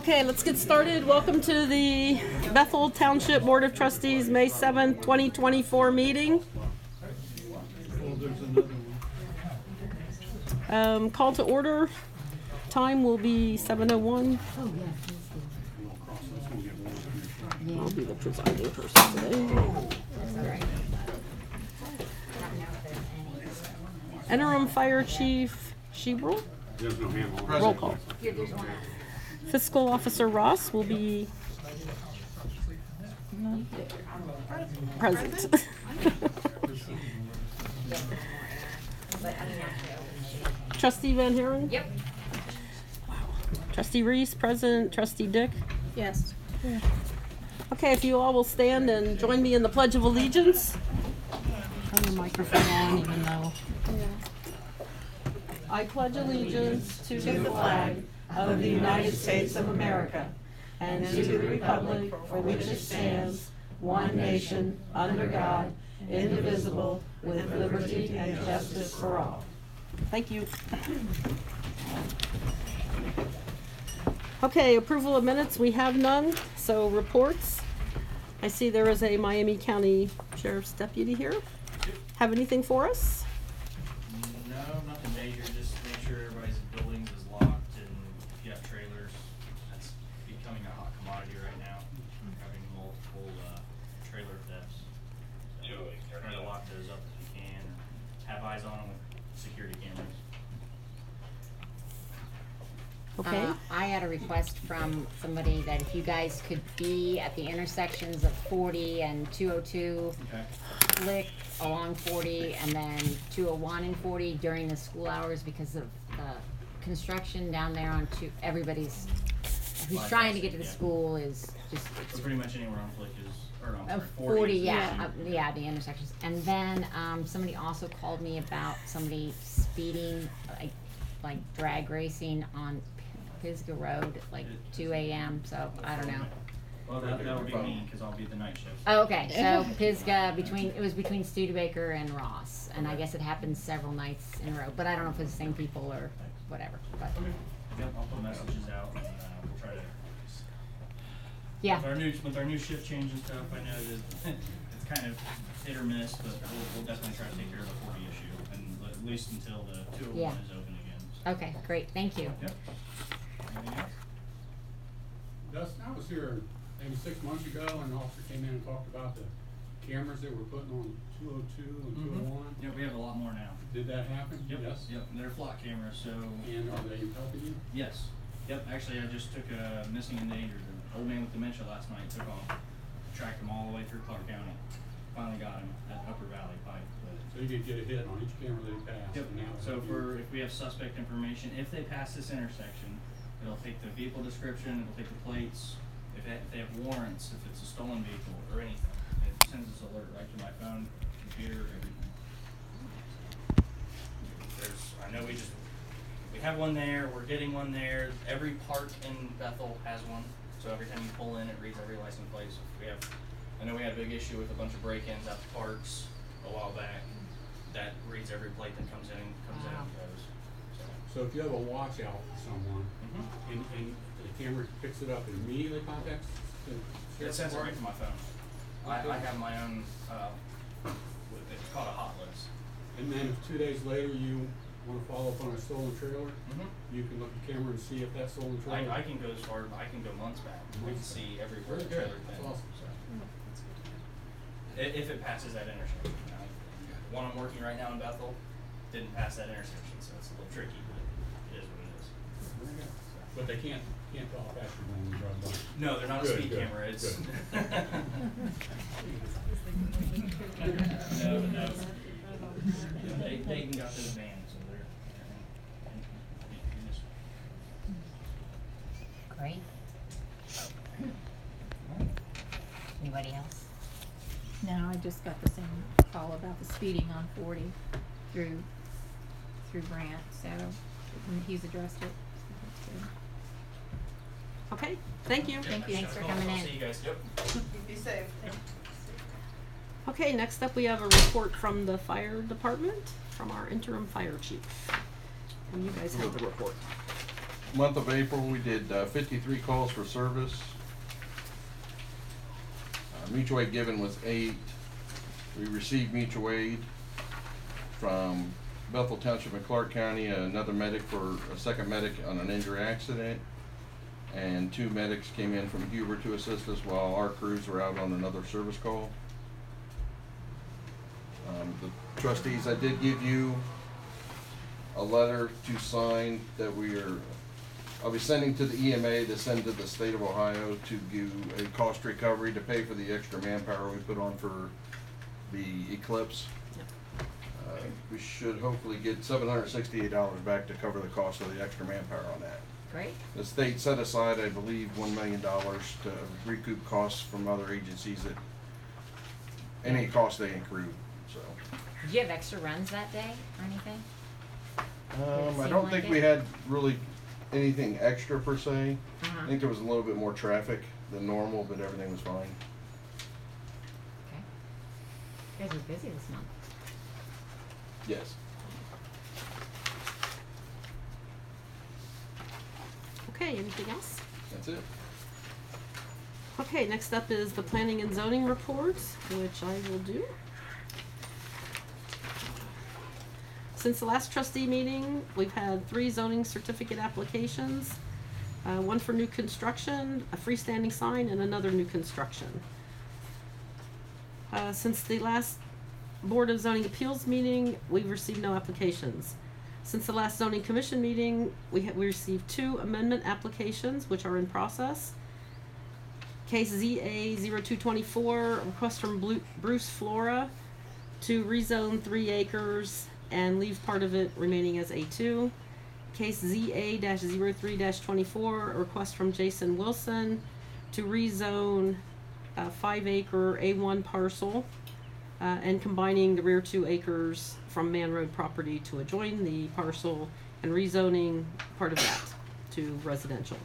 Okay, let's get started. Welcome to the Bethel Township Board of Trustees May 7th, 2024 meeting. Call to order. Time will be 7:01. I'll be the presiding person today. Interim Fire Chief Shebrel. Roll call. Fiscal Officer Ross will be present. Trustee Van Haren? Yep. Wow. Trustee Reese, present. Trustee Dick? Yes. Yeah. Okay, if you all will stand and join me in the Pledge of Allegiance. Turn the microphone on even though. I pledge allegiance to the flag of the United States of America and to the republic for which it stands, one nation, under God, indivisible, with liberty and justice for all. Thank you. Okay, approval of minutes, we have none, so reports. I see there is a Miami County Sheriff's Deputy here. Have anything for us? No, nothing major, just make sure everybody's buildings is locked, and if you have trailers, that's becoming a hot commodity right now, having multiple trailer thefts. So try to lock those up if you can, have eyes on them with security cameras. Okay. I had a request from somebody that if you guys could be at the intersections of 40 and 202, Okay. Lick along 40, and then 201 and 40 during the school hours because of construction down there on everybody's who's trying to get to the school is just So pretty much anywhere on Flick is, or no, I'm sorry, 40, is- yeah, the intersections. And then somebody also called me about somebody speeding, like drag racing on Pisgah Road at like 2 a.m. So I don't know. Well, that would be me, cause I'll be the night shift. Oh, okay, so Pisgah it was between Studebaker and Ross, and I guess it happened several nights in a row. But I don't know if it's the same people or whatever. But Yep, I'll put messages out, and we'll try to. yeah. With our new shift change and stuff, I know that it's kind of hit or miss, but we'll definitely try to take care of the 40 issue, and at least until the 201 Yeah. is open again. So. Okay, great. Thank you. Yep. Anything else? Dustin, I was here maybe 6 months ago, and an officer came in and talked about the cameras that we're putting on 202 and 201. Yep, we have a lot more now. Did that happen? Yep. Yes. Yep, they're flock cameras, so. And are they helping you? Yes. Yep, actually, I just took a missing endangered, an old man with dementia last night, took off, tracked him all the way through Clark County. Finally got him at Upper Valley Pike. So you could get a hit on each camera that he passed. Yep, and that would so help you. if we have suspect information, if they pass this intersection, it'll take the vehicle description, it'll take the plates, if they have warrants, if it's a stolen vehicle or anything. It sends us alert right to my phone, computer, everything. I know we have one there, we're getting one there, every park in Bethel has one, so every time you pull in, it reads every license plate. So I know we had a big issue with a bunch of break-ins out to parks a while back, that reads every plate that comes in and goes. So if you have a watch out for someone, Mm-hmm. and the camera picks it up and immediately contacts the It sheriff's sends it right to department? my phone. I have my own, it's called a hot list. And then if 2 days later you want to follow up on a stolen trailer, Mm-hmm. you can look at the camera and see if that stolen trailer. I can go as far, I can go months back, I can see everywhere the Very good. trailer That's been. awesome. So, if it passes that intersection. Now, the one I'm working right now in Bethel didn't pass that intersection, so it's a little tricky, but it is what it is. Very good. But they can't talk after when you drive by. No, they're not a Good, speed good, camera, it's. good. No. Dayton got those vans, so they're. Great. Anybody else? No, I just got the same call about the speeding on 40 through Grant, so he's addressed it. So that's good. Okay, thank you. Thank you. Thanks for Cool. coming I'll in. see you guys. Yep. Be safe. Okay, next up we have a report from the fire department from our interim fire chief. And you guys have the report. month of April, we did 53 calls for service. Mutual aid given was 8. We received mutual aid from Bethel Township and Clark County, another medic for a second medic on an injury accident, and 2 medics came in from Huber to assist us while our crews were out on another service call. The trustees, I did give you a letter to sign that I'll be sending to the EMA to send to the state of Ohio to do a cost recovery to pay for the extra manpower we put on for the eclipse. We should hopefully get $768 back to cover the cost of the extra manpower on that. Great. The state set aside, I believe, $1 million to recoup costs from other agencies that, any costs they accrued, so. Did you have extra runs that day or anything? I seem don't like think it? we had really anything extra per se. Uh-huh. I think there was a little bit more traffic than normal, but everything was fine. Okay. You guys are busy this month. Yes. Okay, anything else? That's it. Okay, next up is the planning and zoning report, which I will do. Since the last trustee meeting, we've had 3 zoning certificate applications, 1 for new construction, a freestanding sign, and another new construction. Since the last Board of Zoning Appeals meeting, we've received no applications. Since the last zoning commission meeting, we received 2 amendment applications, which are in process. Case ZA 0224, request from Bruce Flora to rezone 3 acres and leave part of it remaining as A2. Case ZA-03-24, a request from Jason Wilson to rezone a 5-acre A1 parcel and combining the rear 2 acres from Man Road property to adjoin the parcel and rezoning part of that to residential.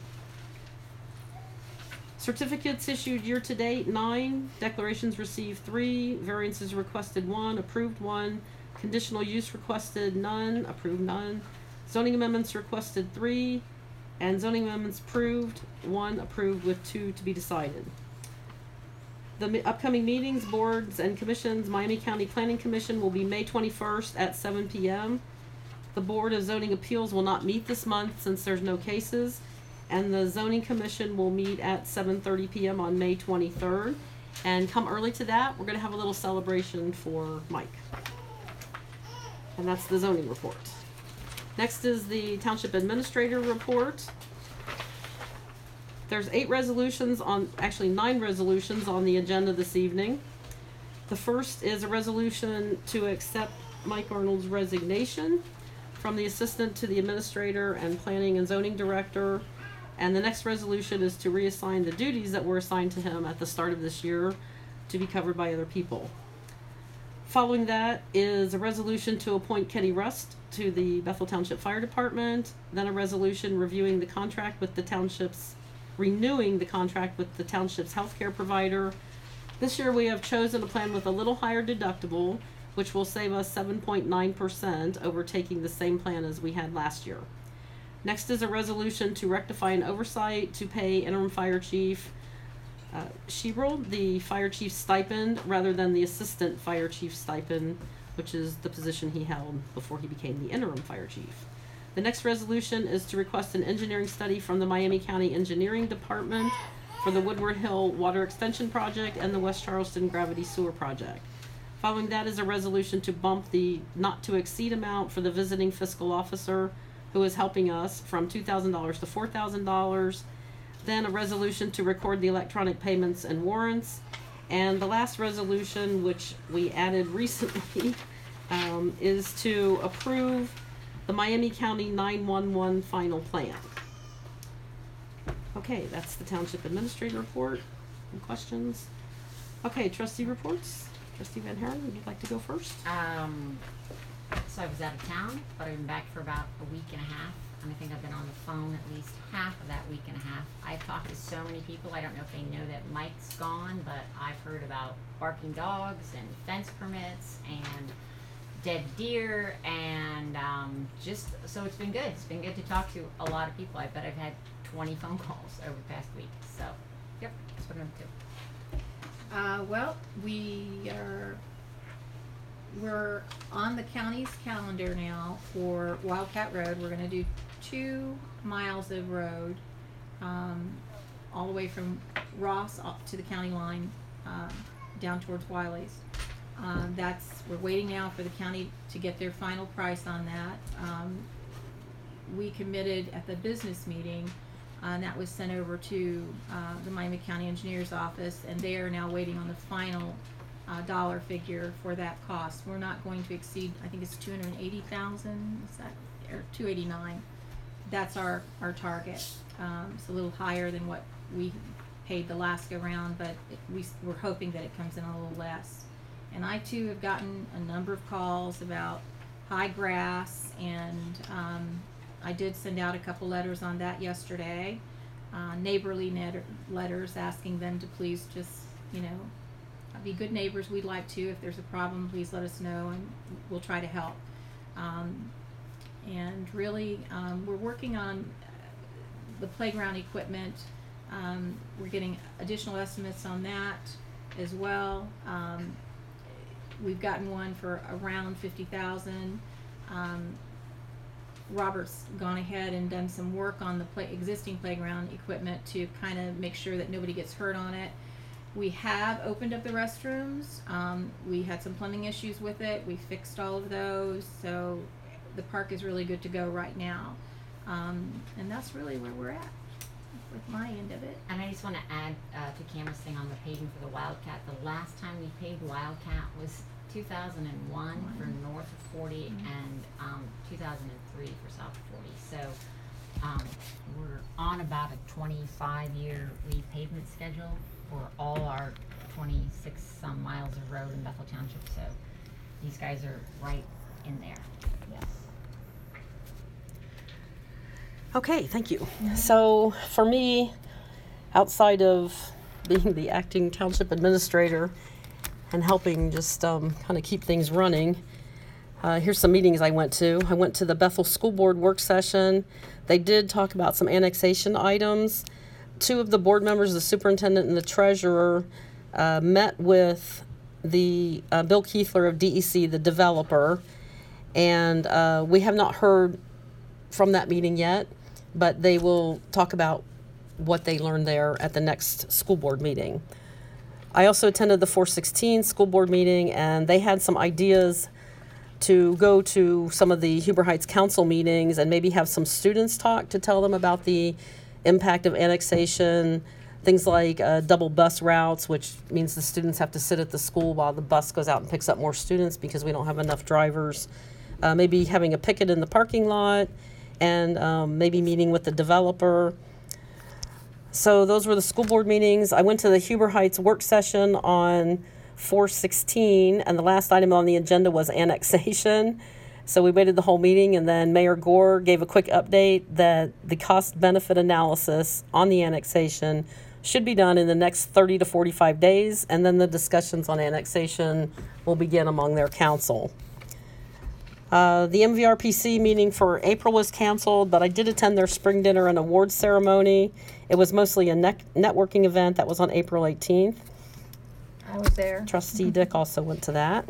Certificates issued year to date 9, declarations received 3, variances requested 1, approved 1, conditional use requested none, approved none, zoning amendments requested 3, and zoning amendments approved 1, approved with 2 to be decided. The upcoming meetings, boards, and commissions, Miami County Planning Commission will be May 21st at 7 p.m. The Board of Zoning Appeals will not meet this month since there's no cases, and the Zoning Commission will meet at 7:30 p.m. on May 23rd. And come early to that, we're going to have a little celebration for Mike. And that's the zoning report. Next is the Township Administrator report. There's 9 resolutions on the agenda this evening. The first is a resolution to accept Mike Arnold's resignation from the Assistant to the Administrator and Planning and Zoning Director. And the next resolution is to reassign the duties that were assigned to him at the start of this year to be covered by other people. Following that is a resolution to appoint Kenny Rust to the Bethel Township Fire Department, then a resolution renewing the contract with the township's healthcare provider. This year we have chosen a plan with a little higher deductible, which will save us 7.9% over taking the same plan as we had last year. Next is a resolution to rectify an oversight to pay interim fire chief Shebrel the fire chief stipend rather than the assistant fire chief stipend, which is the position he held before he became the interim fire chief. The next resolution is to request an engineering study from the Miami County Engineering Department for the Woodward Hill Water Extension Project and the West Charleston Gravity Sewer Project. Following that is a resolution to bump the not to exceed amount for the visiting fiscal officer who is helping us from $2,000 to $4,000. Then a resolution to record the electronic payments and warrants. And the last resolution, which we added recently, is to approve the Miami County 911 final plan. Okay, that's the Township Administrator report. Any questions? Okay, trustee reports. Trustee Van Haren, would you like to go first? So I was out of town, but I've been back for about a week and a half. And I think I've been on the phone at least half of that week and a half. I've talked to so many people. I don't know if they know that Mike's gone, but I've heard about barking dogs and fence permits and dead deer, and just so it's been good. It's been good to talk to a lot of people. I bet I've had 20 phone calls over the past week. So, yep, that's what I'm up to. Well, we're on the county's calendar now for Wildcat Road. We're gonna do 2 miles of road, all the way from Ross up to the county line, down towards Wiley's. We're waiting now for the county to get their final price on that. We committed at the business meeting, and that was sent over to the Miami County Engineer's office, and they are now waiting on the final dollar figure for that cost. We're not going to exceed, I think it's 280,000, is that, or 289. That's our target. It's a little higher than what we paid the last go round, but we're hoping that it comes in a little less. And I too have gotten a number of calls about high grass, and I did send out a couple letters on that yesterday, neighborly letters asking them to please just, be good neighbors. We'd like to. If there's a problem, please let us know, and we'll try to help. And really, we're working on the playground equipment. We're getting additional estimates on that as well. We've gotten one for around 50,000. Robert's gone ahead and done some work on the existing playground equipment to kind of make sure that nobody gets hurt on it. We have opened up the restrooms. We had some plumbing issues with it. We fixed all of those, so the park is really good to go right now. And that's really where we're at with my end of it. And I just want to add to Cameron's thing on the paving for the Wildcat. The last time we paved Wildcat was 2001 for north of 40 and 2003 for south of 40. So we're on about a 25-year repavement schedule for all our 26 some miles of road in Bethel Township. So these guys are right in there. Yes. Okay, thank you. So for me, outside of being the acting township administrator and helping just kind of keep things running, here's some meetings I went to. I went to the Bethel School Board work session. They did talk about some annexation items. 2 of the board members, the superintendent and the treasurer, met with the Bill Keithler of DEC, the developer, and we have not heard from that meeting yet, but they will talk about what they learned there at the next school board meeting. I also attended the 416 school board meeting, and they had some ideas to go to some of the Huber Heights Council meetings and maybe have some students talk to tell them about the impact of annexation, things like double bus routes, which means the students have to sit at the school while the bus goes out and picks up more students because we don't have enough drivers. Maybe having a picket in the parking lot, and maybe meeting with the developer. So those were the school board meetings. I went to the Huber Heights work session on 4/16, and the last item on the agenda was annexation. So we waited the whole meeting, and then Mayor Gore gave a quick update that the cost-benefit analysis on the annexation should be done in the next 30 to 45 days, and then the discussions on annexation will begin among their council. The MVRPC meeting for April was canceled, but I did attend their spring dinner and awards ceremony. It was mostly a networking event that was on April 18th. I was there. Trustee Dick also went to that.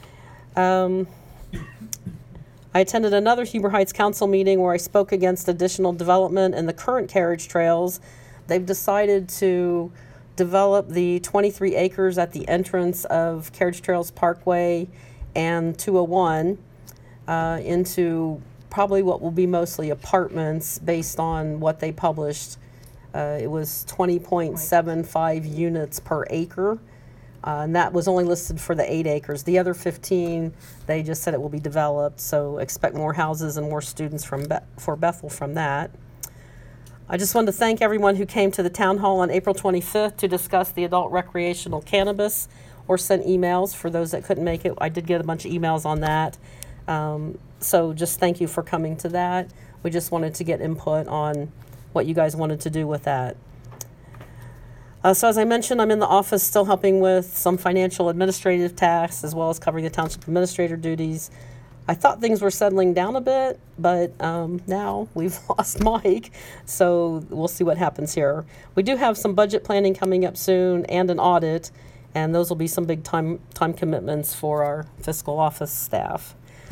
I attended another Huber Heights Council meeting where I spoke against additional development in the current carriage trails. They've decided to develop the 23 acres at the entrance of Carriage Trails Parkway and 201 into probably what will be mostly apartments based on what they published. It was 20.75 units per acre. And that was only listed for the 8 acres. The other 15, they just said it will be developed, so expect more houses and more students for Bethel from that. I just wanted to thank everyone who came to the town hall on April 25th to discuss the adult recreational cannabis or sent emails for those that couldn't make it. I did get a bunch of emails on that. So just thank you for coming to that. We just wanted to get input on what you guys wanted to do with that. So as I mentioned, I'm in the office still helping with some financial administrative tasks as well as covering the township administrator duties. I thought things were settling down a bit, but now we've lost Mike, so we'll see what happens here. We do have some budget planning coming up soon and an audit, and those will be some big time commitments for our fiscal office staff.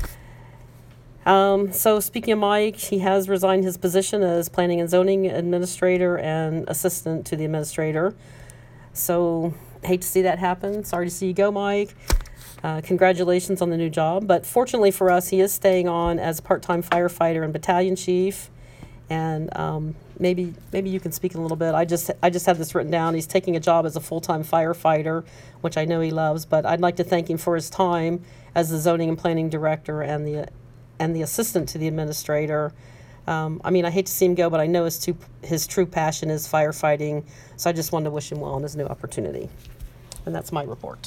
So speaking of Mike, he has resigned his position as planning and zoning administrator and assistant to the administrator. So hate to see that happen. Sorry to see you go, Mike. Congratulations on the new job. But fortunately for us, he is staying on as part-time firefighter and battalion chief. And maybe you can speak in a little bit. I just have this written down. He's taking a job as a full-time firefighter, which I know he loves. But I'd like to thank him for his time as the zoning and planning director and the assistant to the administrator. I mean, I hate to see him go, but I know his true passion is firefighting. So I just wanted to wish him well on his new opportunity. And that's my report.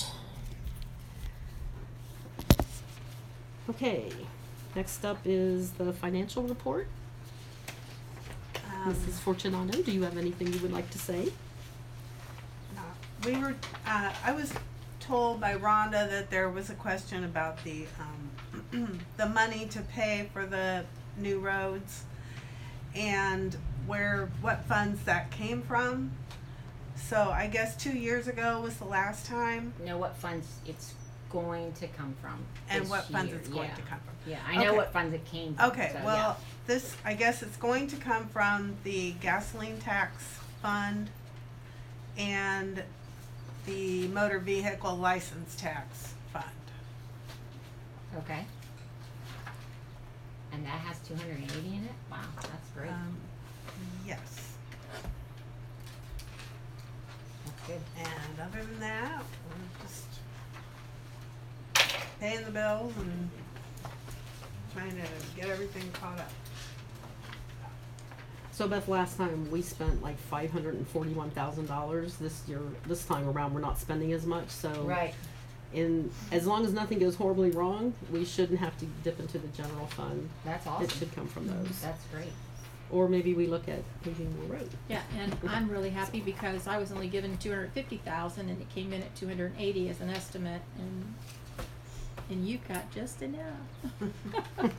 Okay, next up is the financial report. Mrs. Fortunato, do you have anything you would like to say? I was told by Rhonda that there was a question about the the money to pay for the new roads and what funds that came from. So I guess 2 years ago was the last time. Know what funds it's going to come from. And this what funds year. it's going Yeah. to come from. Yeah, I know Okay. what funds it came from. Okay, so, well, I guess it's going to come from the gasoline tax fund and the motor vehicle license tax fund. yeah. Okay. And that has 280 in it? Wow, that's great. Yes. That's good. And other than that, we're just paying the bills and trying to get everything caught up. So Beth, last time we spent like $541,000. This time around we're not spending as much. So Right. as long as nothing goes horribly wrong, we shouldn't have to dip into the general fund. That's It awesome. should come from those. That's great. Or maybe we look at paving more road. Yeah, and I'm really happy because I was only given 250,000 and it came in at 280 as an estimate, and you got just enough.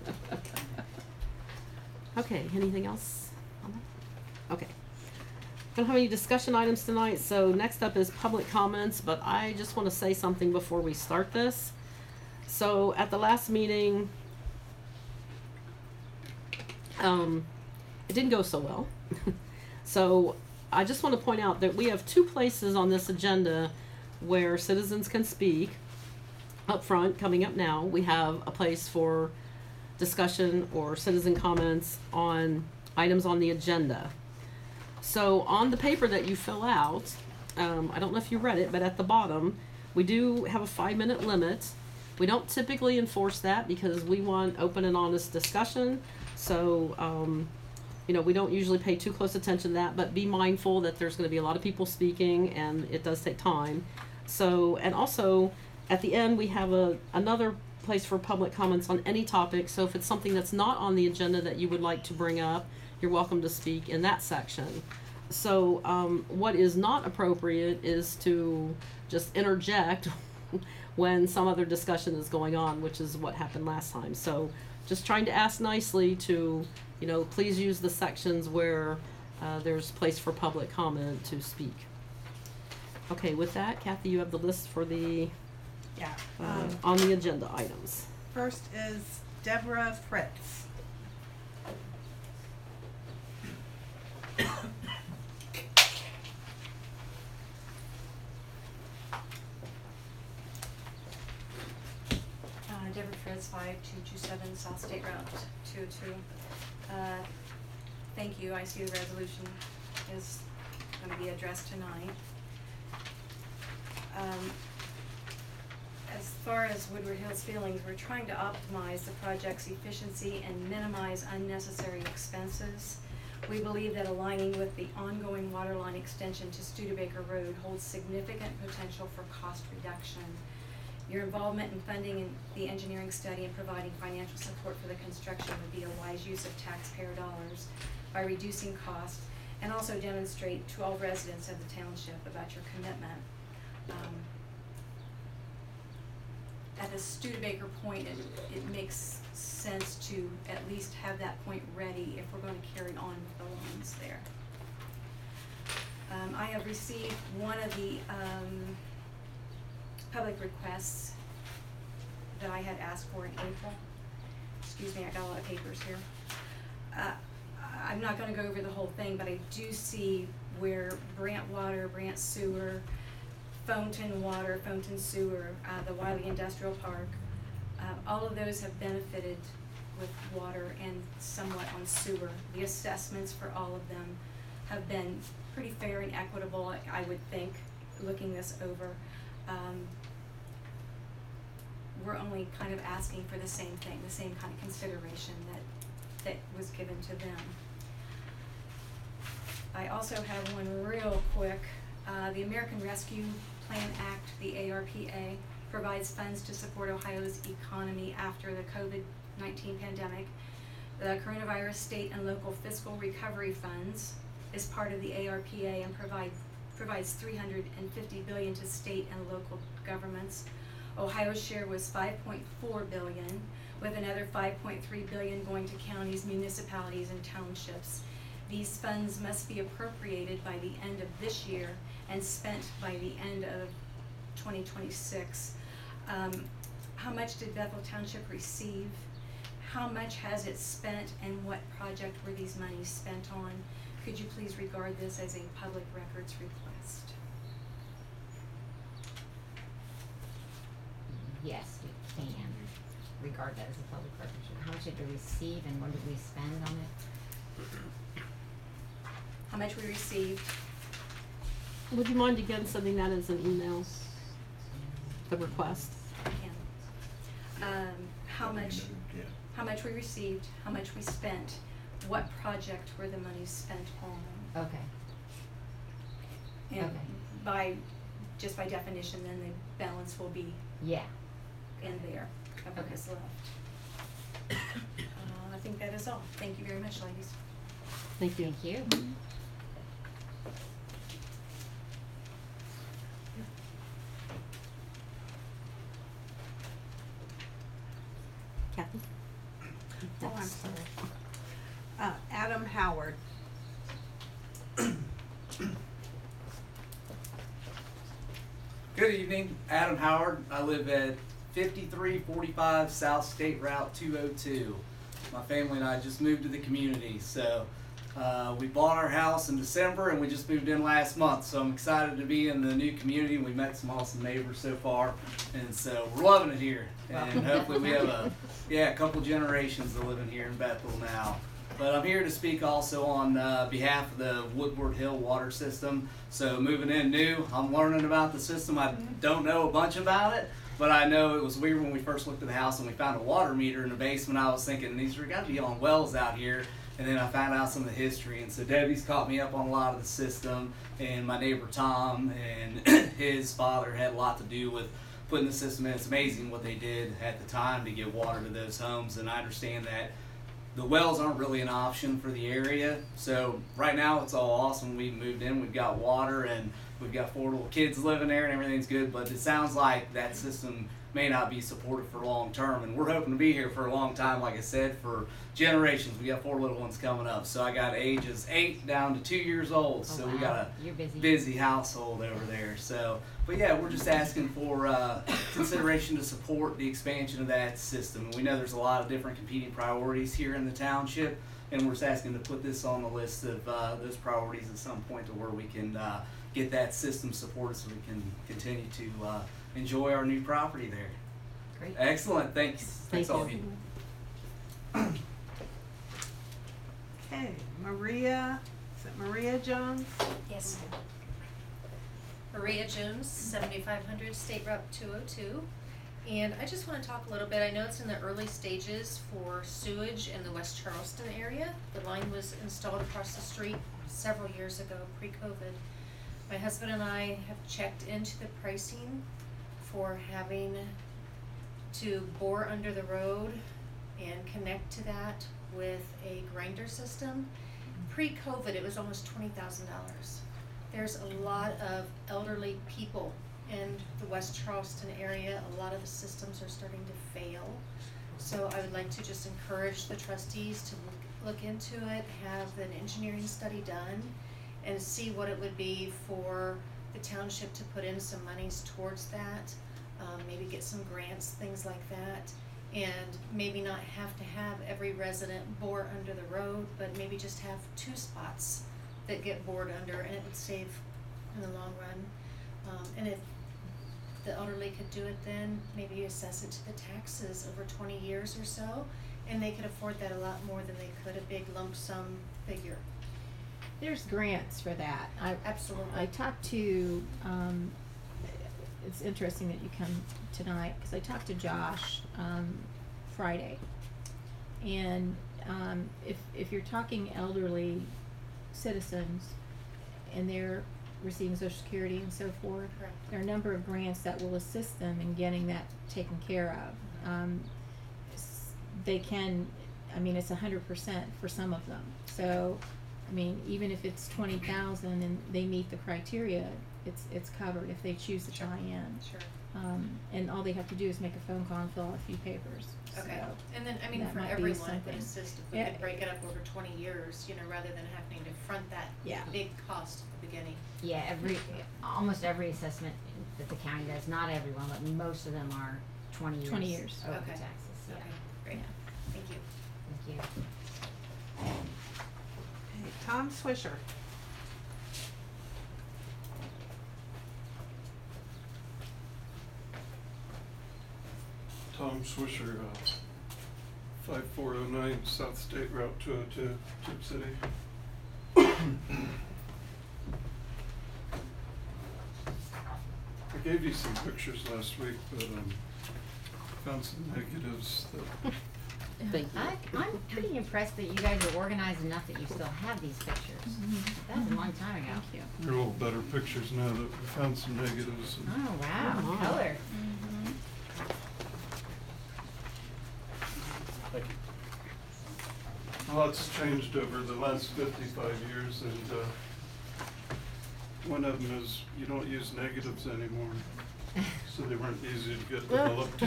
Okay, anything else on that? Okay. Don't have any discussion items tonight, so next up is public comments, but I just want to say something before we start this. So at the last meeting, it didn't go so well. So I just want to point out that we have two places on this agenda where citizens can speak. Up front, coming up now, we have a place for discussion or citizen comments on items on the agenda. So on the paper that you fill out, I don't know if you read it, but at the bottom, we do have a 5-minute limit. We don't typically enforce that because we want open and honest discussion. So, we don't usually pay too close attention to that, but be mindful that there's going to be a lot of people speaking and it does take time. So, and also at the end, we have another place for public comments on any topic. So if it's something that's not on the agenda that you would like to bring up, you're welcome to speak in that section. So what is not appropriate is to just interject when some other discussion is going on, which is what happened last time. So just trying to ask nicely to, please use the sections where there's place for public comment to speak. Okay, with that, Kathy, you have the list for the Yeah. on the agenda items. First is Deborah Fritz. Deborah Fritz, 5227 South State Route 202. Thank you. I see the resolution is going to be addressed tonight. As far as Woodward Hills feelings, we're trying to optimize the project's efficiency and minimize unnecessary expenses. We believe that aligning with the ongoing waterline extension to Studebaker Road holds significant potential for cost reduction. Your involvement in funding in the engineering study and providing financial support for the construction would be a wise use of taxpayer dollars by reducing costs and also demonstrate to all residents of the township about your commitment. At the Studebaker point, it makes sense to at least have that point ready if we're going to carry on with the loans there. I have received one of the public requests that I had asked for in April. Excuse me, I got a lot of papers here. I'm not gonna go over the whole thing, but I do see where Brant Water, Brant Sewer, Fountain Water, Fountain Sewer, the Wiley Industrial Park, all of those have benefited with water and somewhat on sewer. The assessments for all of them have been pretty fair and equitable, I would think, looking this over. We're only kind of asking for the same thing, the same kind of consideration that was given to them. I also have one real quick. The American Rescue Plan Act, the ARPA, provides funds to support Ohio's economy after the COVID-19 pandemic. The Coronavirus State and Local Fiscal Recovery Funds is part of the ARPA and provides $350 billion to state and local governments. Ohio's share was $5.4 billion, with another $5.3 billion going to counties, municipalities, and townships. These funds must be appropriated by the end of this year and spent by the end of 2026. How much did Bethel Township receive? How much has it spent, and what project were these monies spent on? Could you please regard this as a public records request? Yes, we can regard that as a public record. How much did we receive and what did we spend on it? How much we received? Would you mind again sending that as an email? The request. How much we received, how much we spent, what project were the monies spent on? Okay. And Okay. just by definition, then the balance will be Yeah. in there of what Okay. is left. I think that is all. Thank you very much, ladies. Thank you. Thank you. Kathy? Oh, I'm sorry. Adam Howard. Good evening, Adam Howard. I live at 5345 South State Route 202. My family and I just moved to the community, so we bought our house in December and we just moved in last month. So I'm excited to be in the new community. We met some awesome neighbors so far, and so we're loving it here. And hopefully we have a couple generations that live in here in Bethel now. But I'm here to speak also on behalf of the Woodward Hill water system. So moving in new, I'm learning about the system. I don't know a bunch about it, but I know it was weird when we first looked at the house and we found a water meter in the basement. I was thinking these are got to be on wells out here. And then I found out some of the history. And so Debbie's caught me up on a lot of the system, and my neighbor Tom and his father had a lot to do with putting the system in. It's amazing what they did at the time to get water to those homes. And I understand that the wells aren't really an option for the area. So right now it's all awesome. We moved in, we've got water, and we've got 4 little kids living there, and everything's good. But it sounds like that system may not be supported for long term, and we're hoping to be here for a long time, like I said, for generations. We got 4 little ones coming up. So I got ages 8 down to 2 years old. Oh, So wow. we got You're busy. a busy household over there. So, but yeah, we're just asking for consideration to support the expansion of that system. And we know there's a lot of different competing priorities here in the township, and we're just asking to put this on the list of those priorities at some point to where we can get that system supported so we can continue to enjoy our new property there. Great. Excellent. Thanks. Thanks all of you. Okay, Maria, is it Maria Jones? Yes. Maria Jones, 7500 State Route 202. And I just want to talk a little bit. I know it's in the early stages for sewage in the West Charleston area. The line was installed across the street several years ago, pre-COVID. My husband and I have checked into the pricing for having to bore under the road and connect to that with a grinder system. Pre-COVID, it was almost $20,000. There's a lot of elderly people in the West Charleston area. A lot of the systems are starting to fail. So I would like to just encourage the trustees to look into it, have an engineering study done, and see what it would be for the township to put in some monies towards that. Maybe get some grants, things like that, and maybe not have to have every resident bore under the road, but maybe just have 2 spots that get bored under, and it would save in the long run. And if the elderly could do it, then maybe assess it to the taxes over 20 years or so, and they could afford that a lot more than they could a big lump sum figure. There's grants for that. Absolutely. I talked to, it's interesting that you come tonight, because I talked to Josh, Friday. And, if you're talking elderly citizens and they're receiving Social Security and so forth, Correct. there are a number of grants that will assist them in getting that taken care of. They can, I mean, it's 100% for some of them. So, I mean, even if it's 20,000 and they meet the criteria, it's covered if they choose to tie in. Sure. And all they have to do is make a phone call and fill out a few papers. Okay, So, and then, I mean, that for might be everyone, it would something. assist if we Yeah. could break it up over 20 years, you know, rather than having to front that Yeah. big cost at the beginning. Yeah, almost every assessment that the county does, not everyone, but most of them are 20 years. 20 years. Over Okay. taxes, yeah. Okay, great, Yeah. thank you. Thank you. Okay, Tom Swisher. Tom Swisher, 5409 South State Route 202, Tube City. I gave you some pictures last week, but found some negatives that Thank you. I'm pretty impressed that you guys are organized enough that you still have these pictures. That was a long time ago. Thank you. they're a little better pictures now that we found some negatives. And Oh, wow, Oh, my. color. Lots changed over the last 55 years, and one of them is you don't use negatives anymore, so they weren't easy to get developed.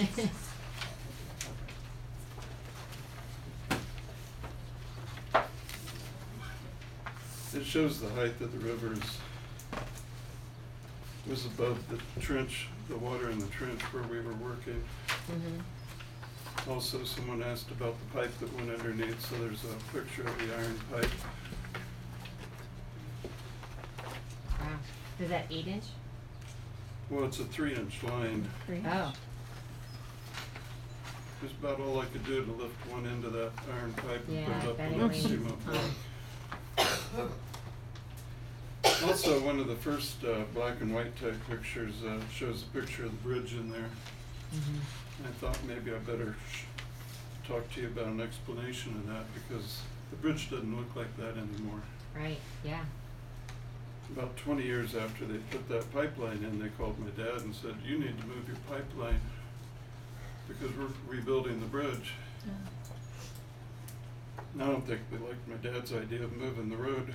It shows the height of the rivers was above the trench, the water in the trench where we were working. Also, someone asked about the pipe that went underneath, so there's a picture of the iron pipe. Wow. Is that 8-inch? Well, it's a 3-inch line. Oh, It's about all I could do to lift one end of that iron pipe and yeah, put I it up bet on it that weighs cement a block. ton. Also, one of the first black and white type pictures shows a picture of the bridge in there. I thought maybe I better talk to you about an explanation of that, because the bridge doesn't look like that anymore. Right, yeah. About 20 years after they put that pipeline in, they called my dad and said, "You need to move your pipeline because we're rebuilding the bridge." I don't think they liked my dad's idea of moving the road.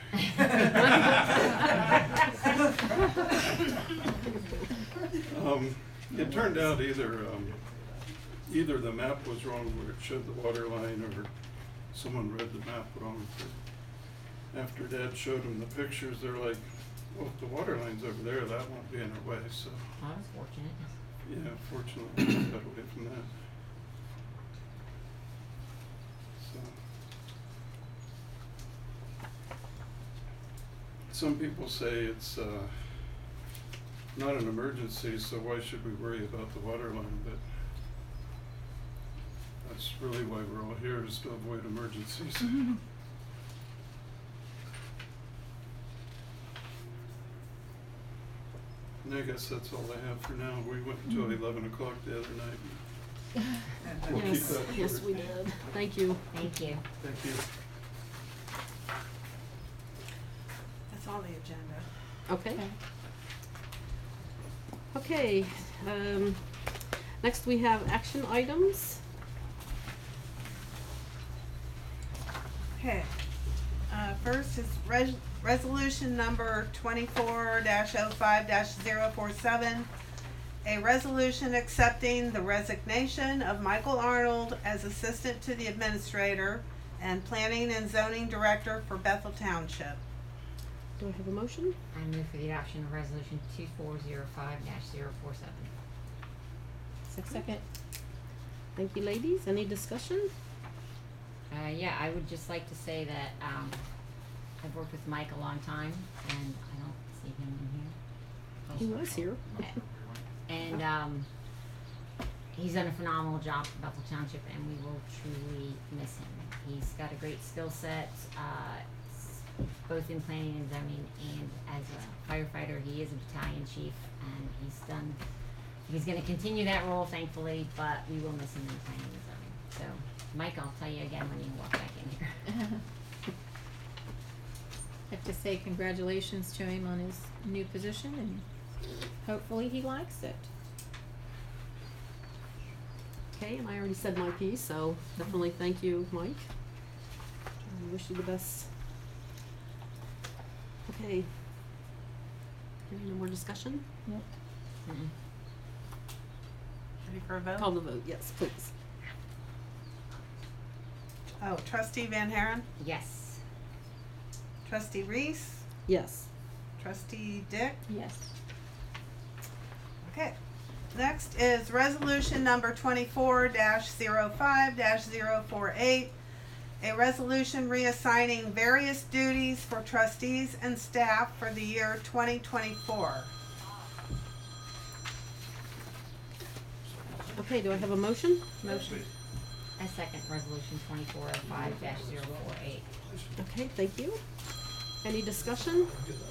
It turned out either the map was wrong where it showed the water line, or someone read the map wrong. But after Dad showed them the pictures, they're like, "Well, if the water line's over there, that won't be in our way." So, Well, that was fortunate. yeah, fortunately, we got away from that. So, some people say it's not an emergency, so why should we worry about the water line? But that's really why we're all here, is to avoid emergencies. And I guess that's all I have for now. We went until 11 o'clock the other night. We'll keep Yes, that yes, short. we did. Thank you. Thank you. Thank you. That's all the agenda. Okay. Okay, next we have action items. Okay, First is resolution number 24-05-047, a resolution accepting the resignation of Michael Arnold as Assistant to the Administrator and Planning and Zoning Director for Bethel Township. Do I have a motion? I move for the adoption of resolution 2405-047. Second. Thank you, ladies. Any discussion? Yeah, I would just like to say that, I've worked with Mike a long time, and I don't see him in here. He was here. And, he's done a phenomenal job for Bethel Township, and we will truly miss him. He's got a great skill set, both in planning and zoning, and as a firefighter, he is a battalion chief, and he's gonna continue that role, thankfully, but we will miss him in planning and zoning. So, Mike, I'll tell you again when you walk back in here. I have to say congratulations to him on his new position, and hopefully he likes it. Okay, and I already said my piece, so definitely thank you, Mike. I wish you the best. Okay. Any more discussion? Mm-mm. Ready for a vote? Call the vote, yes, please. Oh, Trustee Van Haren, Yes. Trustee Reese, Yes. Trustee Dick. Yes. Okay. Next is resolution number 24-05-048, a resolution reassigning various duties for trustees and staff for the year 2024. Okay, do I have a motion? Motion. I second resolution 2405-048. Okay, thank you. Any discussion?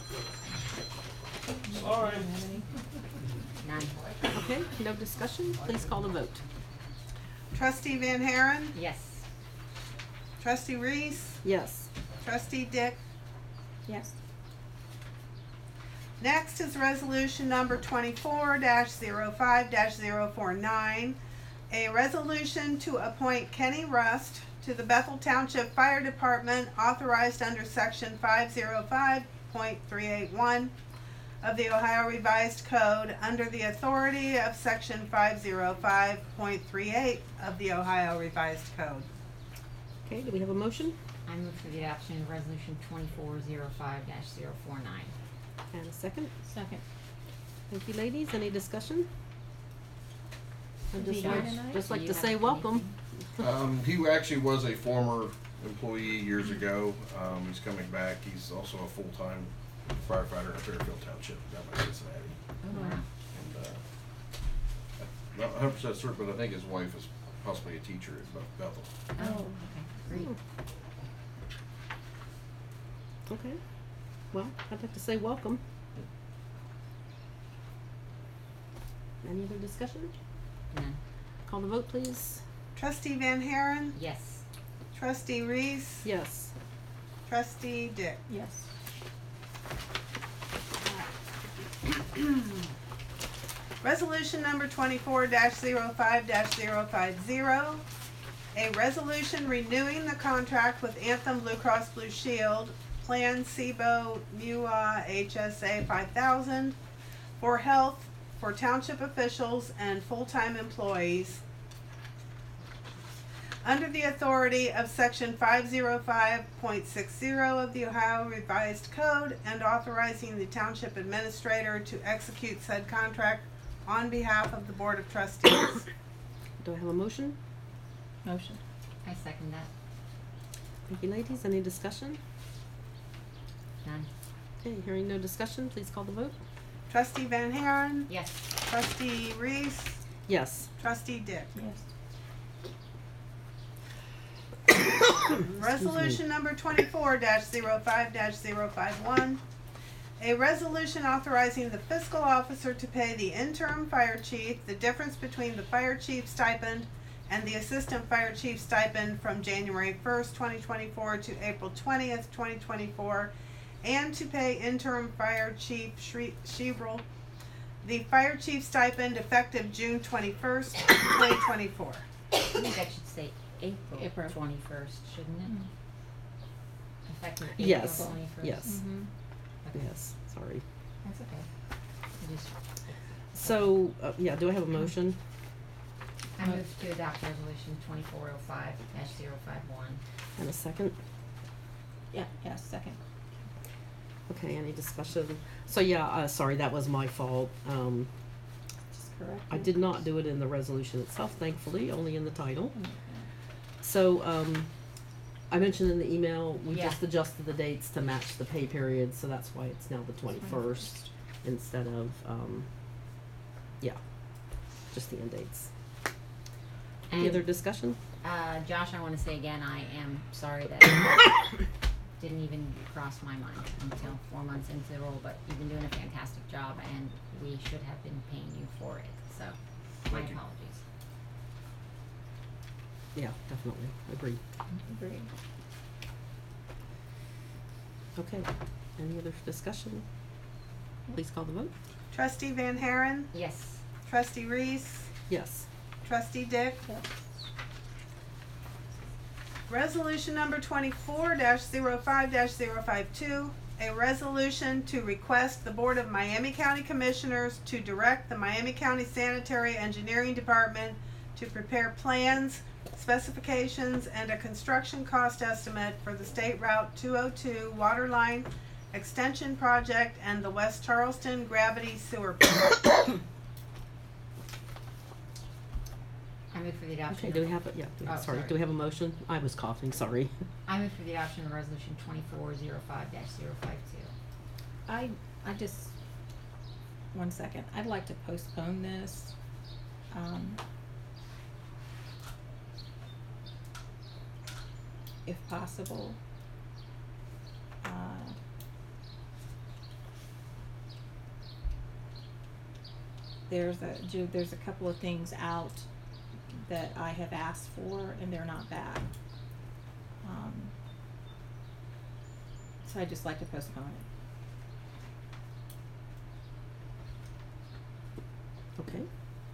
None. Okay, no discussion, please call the vote. Trustee Van Haren, Yes. Trustee Reese, Yes. Trustee Dick. Yes. Next is resolution number 24-05-049, a resolution to appoint Kenny Rust to the Bethel Township Fire Department authorized under section 505.381 of the Ohio Revised Code under the authority of section 505.38 of the Ohio Revised Code. Okay, do we have a motion? I move for the adoption of resolution 2405-049. And a second? Second. Thank you, ladies. Any discussion? I'd Is he just here like, tonight? just like Do to you say have welcome. He actually was a former employee years ago. He's coming back. He's also a full-time firefighter in Fairfield Township down by Cincinnati. Oh, wow. And, I'm not 100% certain, but I think his wife is possibly a teacher at Bethel. Oh, okay, great. Okay. Well, I'd like to say welcome. Any other discussion? None. Call the vote, please. Trustee Van Haren, Yes. Trustee Reese, Yes. Trustee Dick. Yes. Resolution number 24-05-050, a resolution renewing the contract with Anthem Blue Cross Blue Shield, Plan SIBO MUA HSA 5000 for health for township officials and full-time employees under the authority of section 505.60 of the Ohio Revised Code and authorizing the township administrator to execute said contract on behalf of the Board of Trustees. Do I have a motion? Motion. I second that. Thank you, ladies. Any discussion? None. Okay, hearing no discussion, please call the vote. Trustee Van Haren, Yes. Trustee Reese, Yes. Trustee Dick. Yes. Resolution number 24-05-051, a resolution authorizing the fiscal officer to pay the interim fire chief the difference between the fire chief stipend and the assistant fire chief stipend from January 1st, 2024 to April 20th, 2024, and to pay interim fire chief Shebrel the fire chief stipend effective June 21st, 2024. I think that should say April April. 21st, shouldn't it? effective Yes, April 21st. yes. Mhm. Okay. Yes, sorry. That's okay. I just- So, yeah, do I have a motion? I move to adopt resolution 2405-051. And a second? Yeah, yeah, second. Okay, any discussion? So, yeah, sorry, that was my fault. Just correct. I did not do it in the resolution itself, thankfully, only in the title. Mm, So, I mentioned in the email, we Yeah. just adjusted the dates to match the pay period, so that's why it's now the 21st instead of, yeah, just the end dates. Any And, other discussion? Josh, I wanna say again, I am sorry that didn't even cross my mind until 4 months into the role, but you've been doing a fantastic job and we should have been paying you for it, so my Thank you. apologies. Yeah, definitely, agreed. Agreed. Okay, any other discussion? Please call the vote. Trustee Van Haren, Yes. Trustee Reese, Yes. Trustee Dick. Yes. Resolution number 24-05-052, a resolution to request the Board of Miami County Commissioners to direct the Miami County Sanitary Engineering Department to prepare plans, specifications, and a construction cost estimate for the State Route 202 water line extension project and the West Charleston gravity sewer project. I move for the adoption. Okay, of- do we have, sorry, sorry. do we have a motion? I was coughing, sorry. I move for the adoption of resolution 2405-052. I just, one second, I'd like to postpone this. If possible. There's a couple of things out that I have asked for and they're not back. So I'd just like to postpone it. Okay,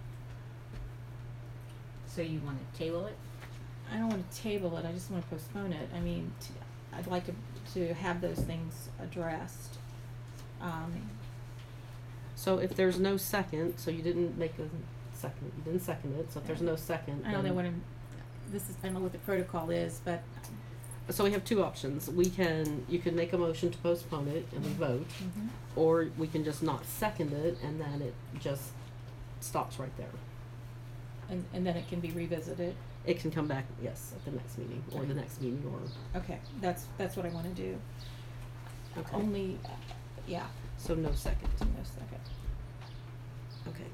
So you wanna table it? I don't wanna table it, I just wanna postpone it. I mean, I'd like to have those things addressed. so if there's no second, so you didn't make a second, you didn't second it, so if there's no second, I know they then- wanna, I don't know what the protocol is, but, So we have two options. You can make a motion to postpone it and we vote, or we can just not second it and then it just stops right there. and then it can be revisited. It can come back, yes, at the next meeting, or the next meeting, or, Okay, that's what I wanna do. okay. Only, yeah, So no second, no second. okay.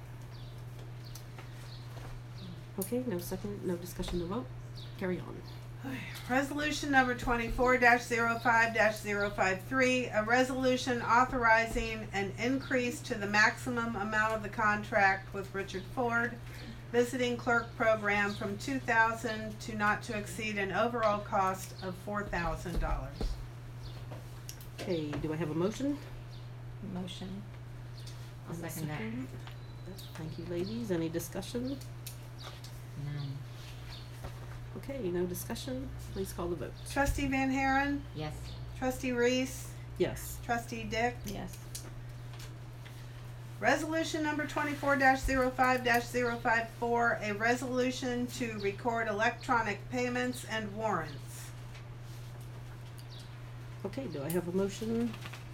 Okay, no second, no discussion to vote, carry on. Resolution number 24-05-053, a resolution authorizing an increase to the maximum amount of the contract with Richard Ford Visiting Clerk Program from $2,000 to not to exceed an overall cost of $4,000. Okay, do I have a motion? Motion. I'll And a second that. Thank you, ladies, any discussion? None. Okay, no discussion, please call the vote. Trustee Van Haren, Yes. Trustee Reese, Yes. Trustee Dick. Yes. Resolution number 24-05-054, a resolution to record electronic payments and warrants. Okay, do I have a motion?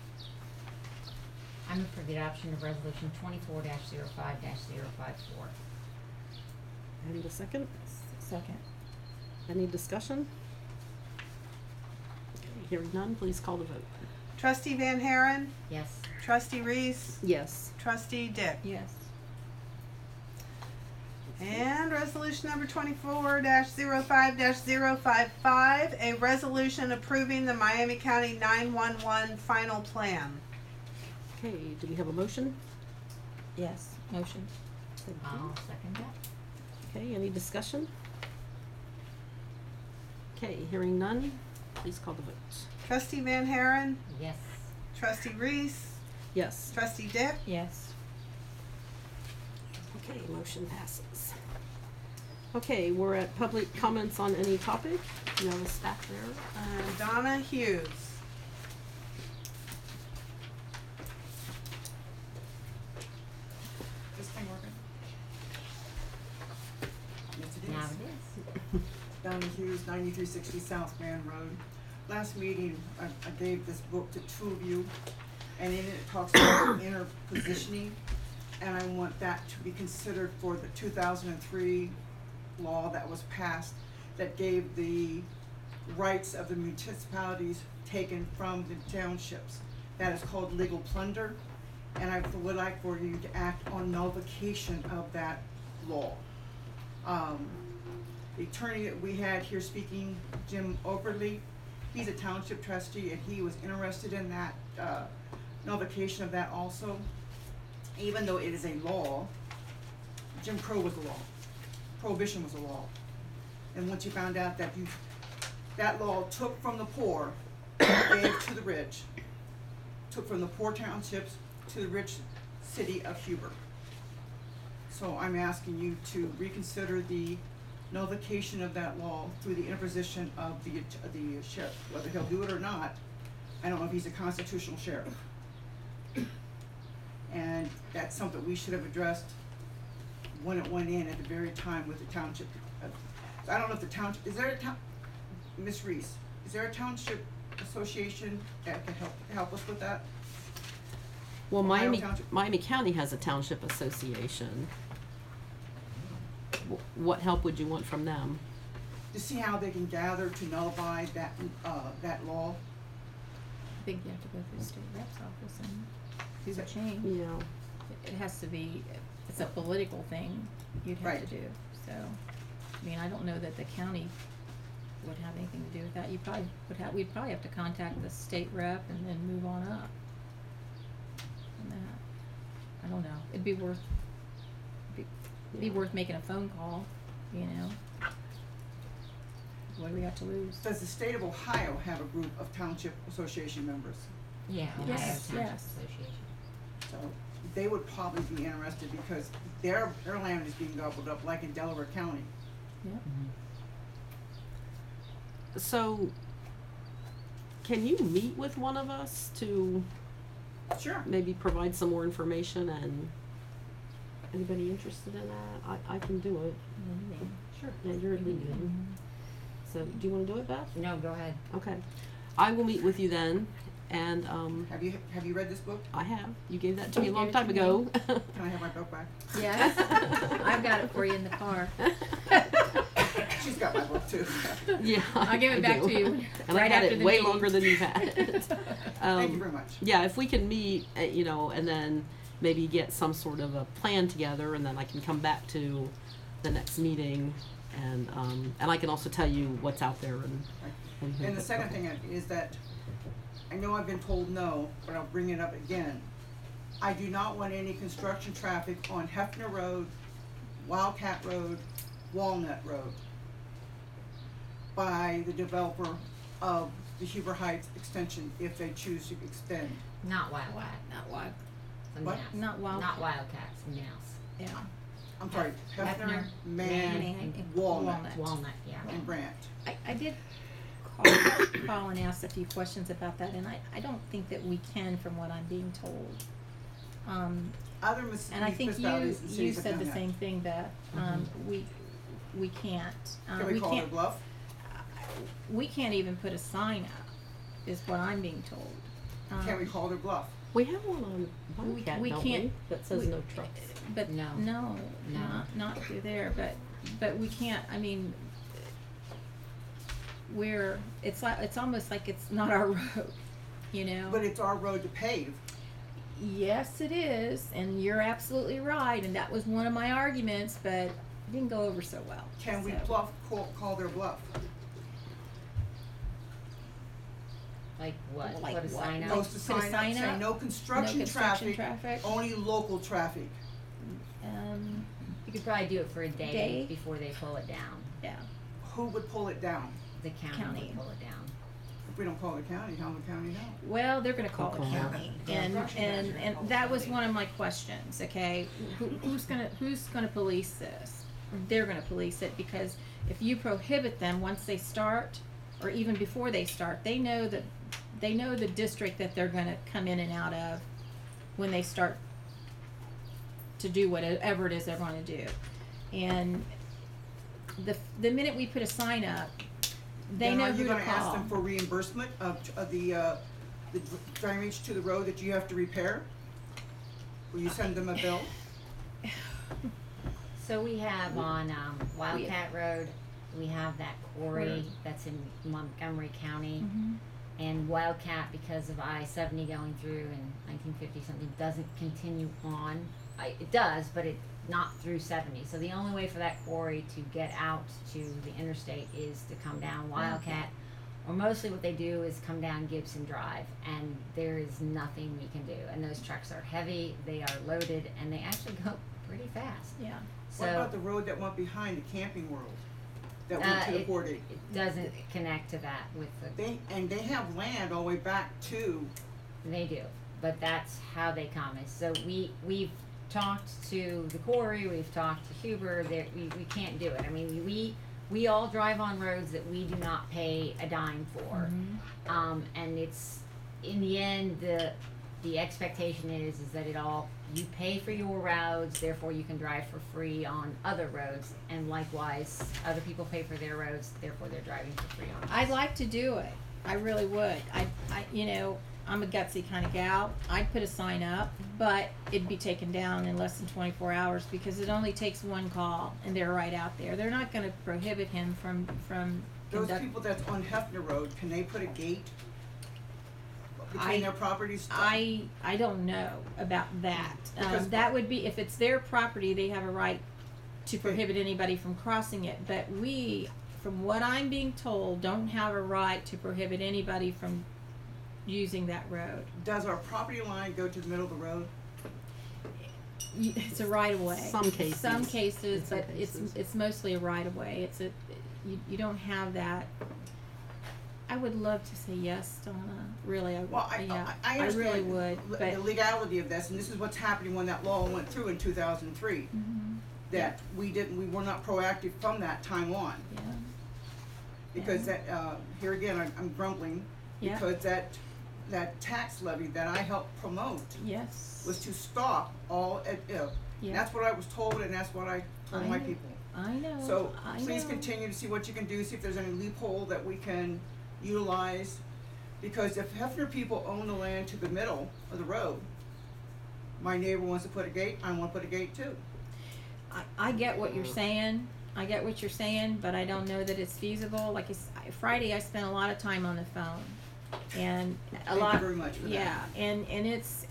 I move for the adoption of resolution 24-05-054. And a second? Second. Any discussion? Okay, hearing none, please call the vote. Trustee Van Haren, Yes. Trustee Reese, Yes. Trustee Dick. Yes. And resolution number 24-05-055, a resolution approving the Miami County 911 final plan. Okay, do we have a motion? Yes. Motion. Thank you. I'll second that. Okay, any discussion? Okay, hearing none, please call the vote. Trustee Van Haren, Yes. Trustee Reese, Yes. Trustee Dick. Yes. Okay, motion passes. Okay, we're at public comments on any topic. You have a stack there. Donna Hughes. Donna Hughes, 9360 South Grand Road. Last meeting, I gave this book to two of you, and in it talks about inner positioning, and I want that to be considered for the 2003 law that was passed that gave the rights of the municipalities taken from the townships. That is called legal plunder, and I would like for you to act on nullification of that law. The attorney that we had here speaking, Jim Overly, he's a township trustee, and he was interested in that nullification of that also. Even though it is a law, Jim Crow was a law, prohibition was a law. And once you found out that that law took from the poor, gave to the rich, took from the poor townships to the rich city of Huber. So I'm asking you to reconsider the nullification of that law through the interposition of the sheriff. Whether he'll do it or not, I don't know if he's a constitutional sheriff. And that's something we should have addressed when it went in at the very time with the township. I don't know if the township, is there a town, Ms. Reese, is there a township association that can help us with that? Well, Ohio Township? Miami County has a township association. What help would you want from them? To see how they can gather to nullify that law. I think you have to go through the state rep's office and do the change. Yeah. It has to be, it's a political thing you'd have to Right. do, so, I mean, I don't know that the county would have anything to do with that. You probably we'd probably have to contact the state rep and then move on up. And that, I don't know, it'd be worth making a phone call, you know? What do we have to lose? Does the state of Ohio have a group of township association members? Yeah, Ohio Yes, Township yes. Association. So they would probably be interested because their land is being gobbled up like in Delaware County. Yeah. So, can you meet with one of us to Sure. maybe provide some more information, and anybody interested in that? I can do it. Sure. Yeah, you're leading. So, do you wanna do it, Beth? No, go ahead. Okay. I will meet with you then, and, Have you read this book? I have. You gave that to me a You long gave it time to ago. Can I have my book back? Yes, I've got it for you in the car. She's got my book too. Yeah. I'll give it I back do. to you And right I've had after it the way meeting. longer than you've had it. Thank you very much. Yeah, if we can meet, and then maybe get some sort of a plan together, and then I can come back to the next meeting, and I can also tell you what's out there and who And the put second up. thing is that, I know I've been told no, but I'll bring it up again. I do not want any construction traffic on Hefner Road, Wildcat Road, Walnut Road by the developer of the Huber Heights extension if they choose to extend. Not Wildcat. Not wild, Something What? else. Not Wildcat. Not Wildcat, something else. yeah. I'm sorry, Hefner, Hefner, Man, Man, and Walnut, Walnut, yeah. and Brandt. I did call and ask a few questions about that, and I don't think that we can, from what I'm being told. Other And I think municipalities and you cities have said done the that. same thing, Beth. We can't. Can we call their can't. bluff? We can't even put a sign up, is what I'm being told. Can we call their bluff? We have one on Wildcat, we don't can't- we? That says we- no trucks. But No. no, No. not through there. But we can't. I mean, it's almost like it's not our road, you know. But it's our road to pave. Yes, it is, and you're absolutely right. And that was one of my arguments, but it didn't go over so well. Can we So- call their bluff? Like what? Like Put a what? sign up? Post a Put a sign up sign saying up? no construction construction traffic, traffic. only local traffic. You could probably do it for a day Day? before they pull it down. Yeah. Who would pull it down? The county County. would pull it down. If we don't call the county, how will the county know? Well, they're gonna call the Okay. county, and that was one of my questions, okay? Who's gonna police this? They're gonna police it, because if you prohibit them once they start, or even before they start, they know the district that they're gonna come in and out of when they start to do whatever it is they're gonna do. And the minute we put a sign up, they Then know are who you to gonna ask call. them for reimbursement of the damage to the road that you have to repair? Will you send them a bill? So we have on Wildcat Road, we have that quarry that's in Montgomery County. Mhm. And Wildcat, because of I-70 going through in 1950 something, doesn't continue on. It does, but it not through 70. So the only way for that quarry to get out to the interstate is to come down Wildcat. Or mostly what they do is come down Gibson Drive, and there is nothing we can do. And those trucks are heavy, they are loaded, and they actually go pretty fast. Yeah. So What about the road that went behind the Camping World? That went to the 40? it doesn't connect to that with the. They have land all the way back to, They do, but that's how they come. Is so we've talked to the quarry, we've talked to Huber. That we can't do it. I mean, we all drive on roads that we do not pay a dime for, and it's in the end the expectation is that it all you pay for your roads, therefore you can drive for free on other roads, and likewise other people pay for their roads, therefore they're driving for free on. I'd like to do it. I really would. I you know, I'm a gutsy kind of gal. I'd put a sign up, but it'd be taken down in less than 24 hours because it only takes one call and they're right out there. They're not going to prohibit him from those people that's on Hefner Road, can they put a gate between I- their properties? I don't know about that. Because- That would be if it's their property, they have a right to prohibit anybody from crossing it. But we, from what I'm being told, don't have a right to prohibit anybody from using that road. Does our property line go to the middle of the road? It's a right of way. Some cases. Some cases, In some but cases. it's mostly a right of way. You don't have that. I would love to say yes, Donna. Really, I would. Well, Yeah, I really understand would. the But legality of this, and this is what's happening when that law went through in 2003. Mhm. That we were not proactive from that time on. yeah, Because that, here again, I'm grumbling, Yeah. because that tax levy that I helped promote yes. was to stop all, Yeah. that's what I was told, and that's what I told my know. people. I know. So, I please know. continue to see what you can do, see if there's any loophole that we can utilize. Because if Hefner people own the land to the middle of the road, my neighbor wants to put a gate, I wanna put a gate too. I get what you're saying. I get what you're saying, but I don't know that it's feasible. Like Friday, I spent a lot of time on the phone, and a Thank lot. you very much for that. Yeah, and it's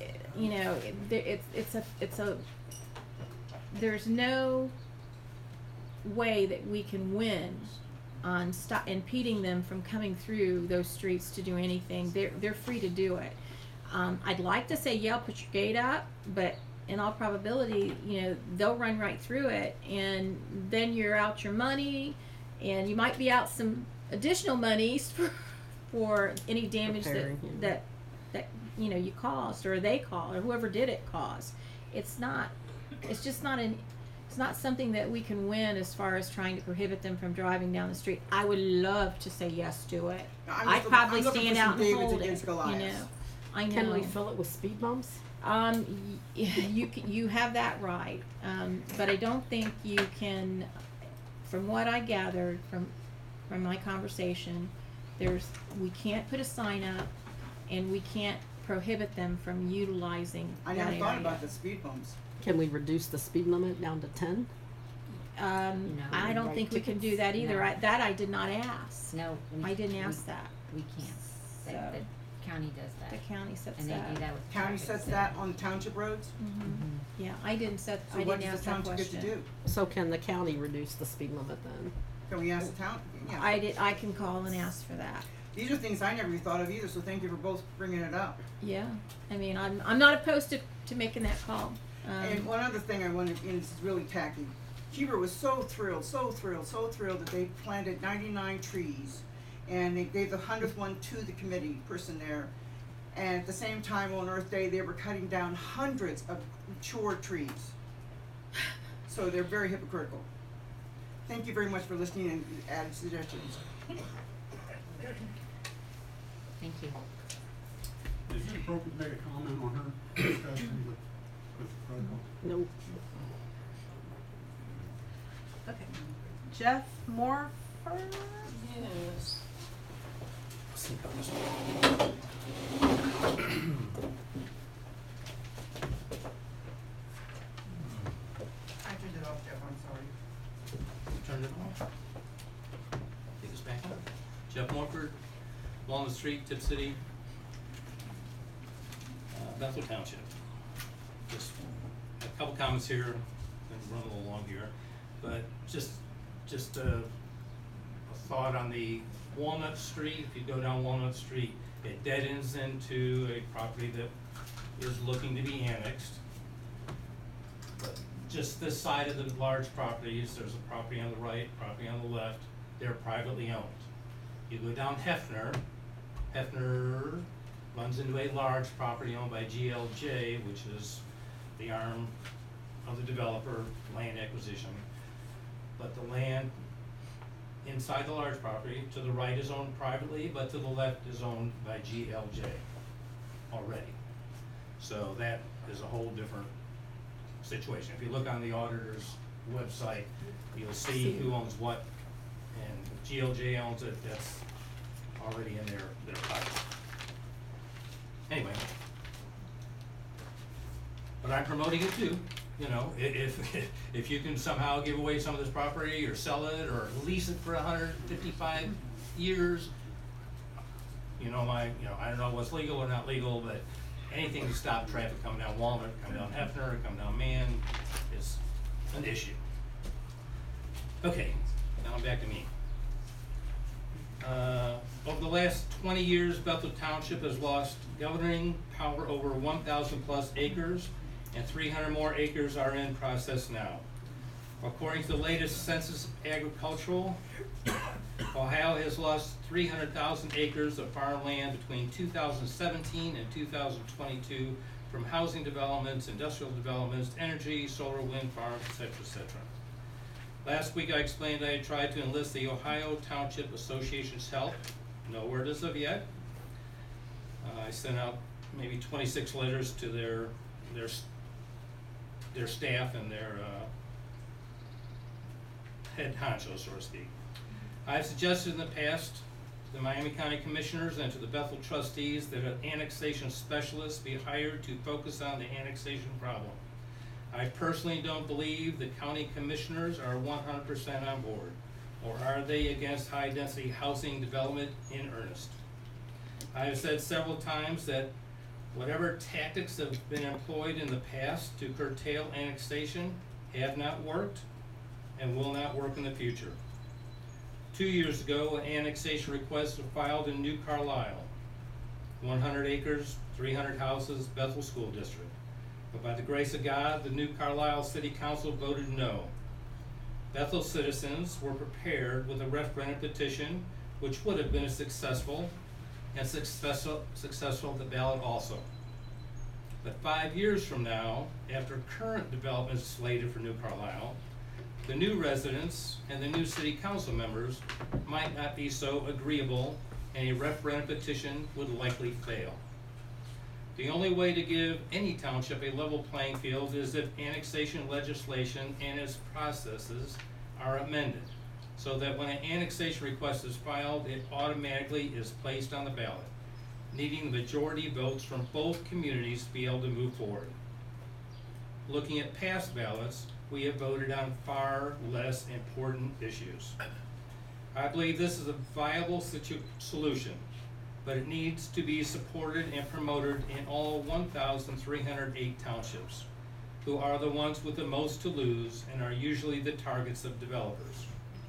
it's a there's no way that we can win on impeding them from coming through those streets to do anything. They're free to do it. I'd like to say, yeah, put your gate up, but in all probability, they'll run right through it, and then you're out your money, and you might be out some additional monies for any damage Repairing, that you caused, or they caused, or whoever did it caused. It's just not something that we can win as far as trying to prohibit them from driving down the street. I would love to say yes to it. I'd probably stand out and hold it. I know. Can we fill it with speed bumps? You have that right, but I don't think you can. From what I gathered from my conversation, we can't put a sign up, and we can't prohibit them from utilizing I that never thought area. about the speed bumps. Can we reduce the speed limit down to 10? I don't write think we can do tickets? that either. No. I did not ask. No, I didn't ask that. We can't. So- The county does The that, county sets and they that. do that with County traffic, sets so- that on township roads? Yeah, I didn't So I what didn't does ask the that township get to question. do? So can the county reduce the speed limit then? Can we ask the town? Yeah. I can call and ask for that. These are things I never even thought of either, so thank you for both bringing it up. Yeah, I mean, I'm not opposed to making that call. And one other thing I wanted, and this is really tacky. Huber was so thrilled that they planted 99 trees, and they gave the 100th one to the committee person there. And at the same time on Earth Day, they were cutting down hundreds of mature trees. So they're very hypocritical. Thank you very much for listening and adding suggestions. Thank you. Is it appropriate to make a comment on her discussion with the protocol? No. Okay. Jeff Morfer. Yes. I turned it off, Jeff, I'm sorry. Turned it off. Take us back on. Jeff Morford, Walnut Street, Tip City, Bethel Township. Just a couple comments here, gonna run a little long here, but just a thought on the Walnut Street. If you go down Walnut Street, it dead ends into a property that is looking to be annexed. But just this side of the large properties, there's a property on the right, property on the left, they're privately owned. You go down Hefner runs into a large property owned by GLJ, which is the arm of the developer, land acquisition. But the land inside the large property, to the right is owned privately, but to the left is owned by GLJ already. So that is a whole different situation. If you look on the auditor's website, you'll see who owns what, and GLJ owns it, that's already in their pocket. Anyway, but I'm promoting it too. You know, if you can somehow give away some of this property or sell it or lease it for 155 years, I don't know what's legal or not legal, but anything to stop traffic coming down Walnut, coming down Hefner, coming down Mann is an issue. Okay, now I'm back to me. Over the last 20 years, Bethel Township has lost governing power over 1,000 plus acres, and 300 more acres are in process now. According to the latest Census Agricultural, Ohio has lost 300,000 acres of farmland between 2017 and 2022 from housing developments, industrial developments, energy, solar, wind farms, etc., etc. Last week I explained I had tried to enlist the Ohio Township Association's help. No word as of yet. I sent out maybe 26 letters to their staff and their head honcho, so to speak. I've suggested in the past to the Miami County Commissioners and to the Bethel trustees that an annexation specialist be hired to focus on the annexation problem. I personally don't believe the county commissioners are 100% on board, or are they against high-density housing development in earnest? I have said several times that whatever tactics have been employed in the past to curtail annexation have not worked and will not work in the future. 2 years ago, an annexation request was filed in New Carlisle, 100 acres, 300 houses, Bethel School District. But by the grace of God, the New Carlisle City Council voted no. Bethel citizens were prepared with a referendum petition, which would have been successful at the ballot also. But 5 years from now, after current developments slated for New Carlisle, the new residents and the new city council members might not be so agreeable, and a referendum petition would likely fail. The only way to give any township a level playing field is if annexation legislation and its processes are amended, so that when an annexation request is filed, it automatically is placed on the ballot, needing the majority votes from both communities to be able to move forward. Looking at past ballots, we have voted on far less important issues. I believe this is a viable solution, but it needs to be supported and promoted in all 1,308 townships, who are the ones with the most to lose and are usually the targets of developers.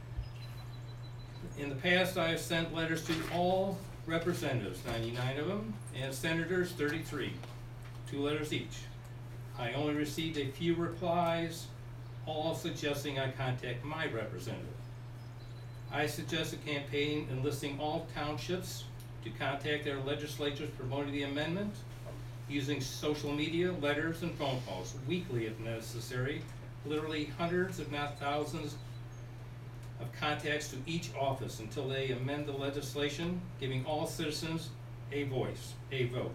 In the past, I have sent letters to all representatives, 99 of them, and senators, 33, 2 letters each. I only received a few replies, all suggesting I contact my representative. I suggest a campaign enlisting all townships to contact their legislatures promoting the amendment, using social media, letters, and phone calls, weekly if necessary, literally hundreds if not thousands of contacts to each office until they amend the legislation, giving all citizens a voice, a vote.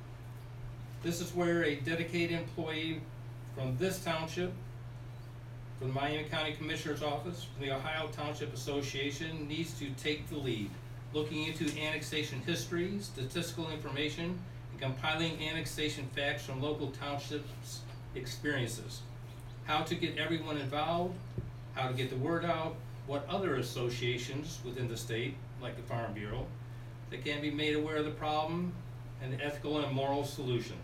This is where a dedicated employee from this township from the Miami County Commissioner's Office, from the Ohio Township Association needs to take the lead, looking into annexation history, statistical information, and compiling annexation facts from local townships' experiences. How to get everyone involved, how to get the word out, what other associations within the state, like the Farm Bureau, that can be made aware of the problem, and the ethical and moral solution.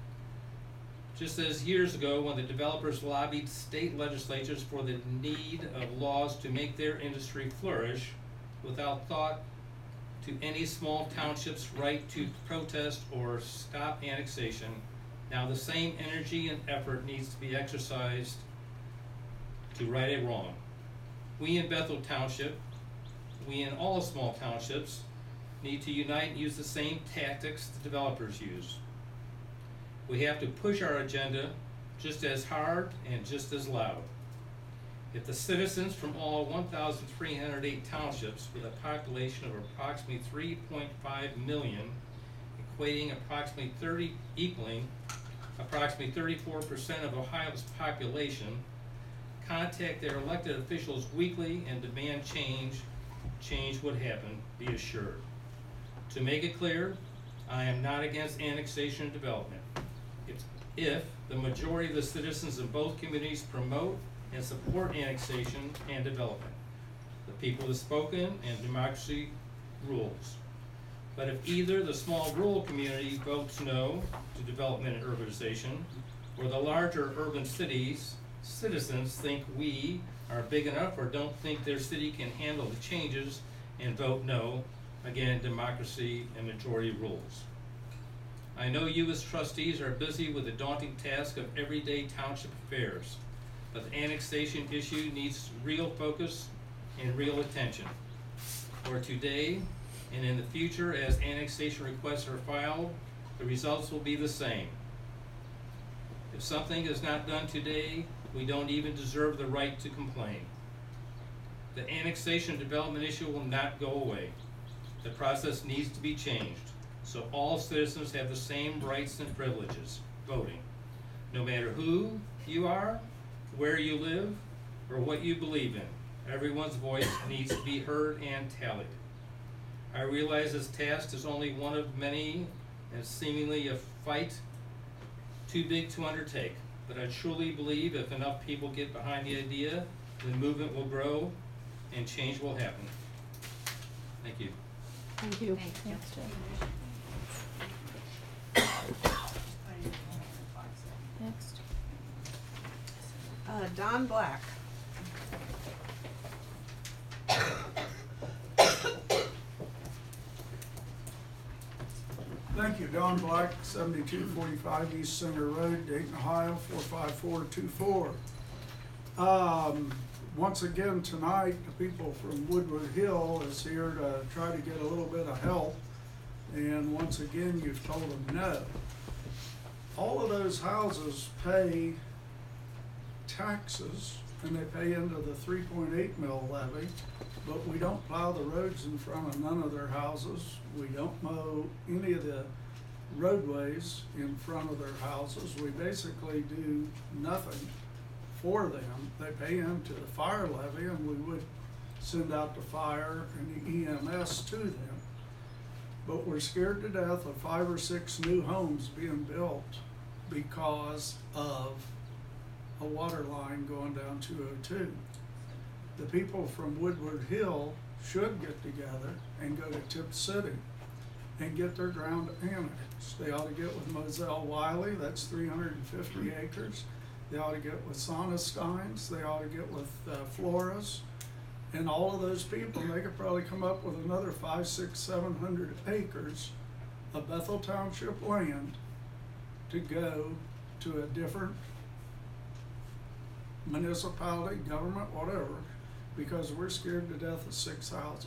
Just as years ago when the developers lobbied state legislatures for the need of laws to make their industry flourish without thought to any small township's right to protest or stop annexation, now the same energy and effort needs to be exercised to right a wrong. We in Bethel Township, we in all small townships, need to unite and use the same tactics the developers use. We have to push our agenda just as hard and just as loud. If the citizens from all 1,308 townships with a population of approximately 3.5 million, equaling equaling approximately 34% of Ohio's population, contact their elected officials weekly and demand change would happen, be assured. To make it clear, I am not against annexation and development. If the majority of the citizens in both communities promote and support annexation and development, the people have spoken and democracy rules. But if either the small rural community votes no to development and urbanization, or the larger urban cities, citizens think we are big enough or don't think their city can handle the changes and vote no, again, democracy and majority rules. I know you as trustees are busy with the daunting task of everyday township affairs, but the annexation issue needs real focus and real attention. For today and in the future, as annexation requests are filed, the results will be the same. If something is not done today, we don't even deserve the right to complain. The annexation development issue will not go away. The process needs to be changed, so all citizens have the same rights and privileges, voting. No matter who you are, where you live, or what you believe in, everyone's voice needs to be heard and tallied. I realize this task is only one of many and seemingly a fight too big to undertake, but I truly believe if enough people get behind the idea, the movement will grow and change will happen. Thank you. Thank you. Thanks, Jeff. Next. Don Black. Thank you, Don Black, 7245 East Center Road, Dayton, Ohio, 45424. Once again tonight, the people from Woodward Hill is here to try to get a little bit of help, and once again, you've told them no. All of those houses pay taxes, and they pay into the 3.8 mil levy, but we don't plow the roads in front of none of their houses. We don't mow any of the roadways in front of their houses. We basically do nothing for them. They pay into the fire levy, and we would send out the fire and the EMS to them. But we're scared to death of 5 or 6 new homes being built because of a water line going down 202. The people from Woodward Hill should get together and go to Tip City and get their ground annexed. They ought to get with Moselle Wiley, that's 350 acres. They ought to get with Sonnensteins, they ought to get with Flores, and all of those people, they could probably come up with another 500, 600, 700 acres of Bethel Township land to go to a different municipality, government, whatever, because we're scared to death of 6 houses.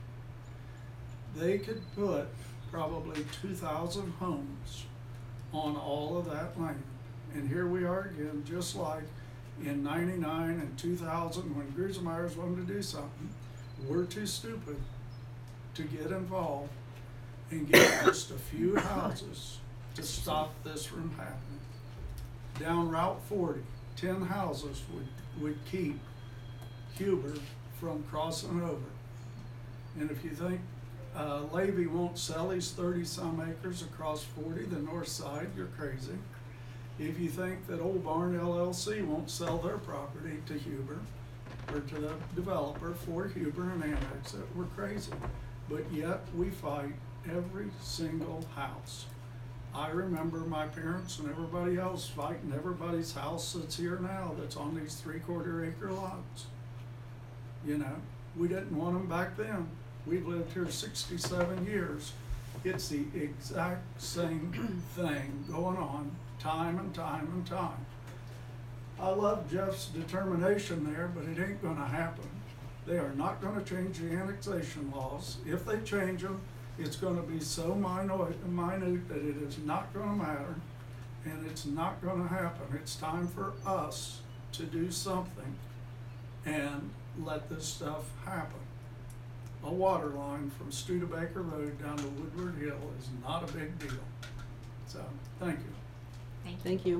They could put probably 2,000 homes on all of that land. And here we are again, just like in 99 and 2000 when Grusemeyers wanted to do something. We're too stupid to get involved and get just a few houses to stop this from happening. Down Route 40, 10 houses would keep Huber from crossing over. And if you think Levy won't sell his 30-some acres across 40, the north side, you're crazy. If you think that Old Barn LLC won't sell their property to Huber, or to the developer for Huber and annex it, we're crazy. But yet we fight every single house. I remember my parents and everybody else fighting everybody's house that's here now that's on these 3/4 acre lots. You know, we didn't want them back then. We've lived here 67 years. It's the exact same thing going on time and time and time. I love Jeff's determination there, but it ain't gonna happen. They are not gonna change the annexation laws. If they change them, it's gonna be so minute that it is not gonna matter, and it's not gonna happen. It's time for us to do something and let this stuff happen. A water line from Studebaker Road down to Woodward Hill is not a big deal. So, thank you. Thank you.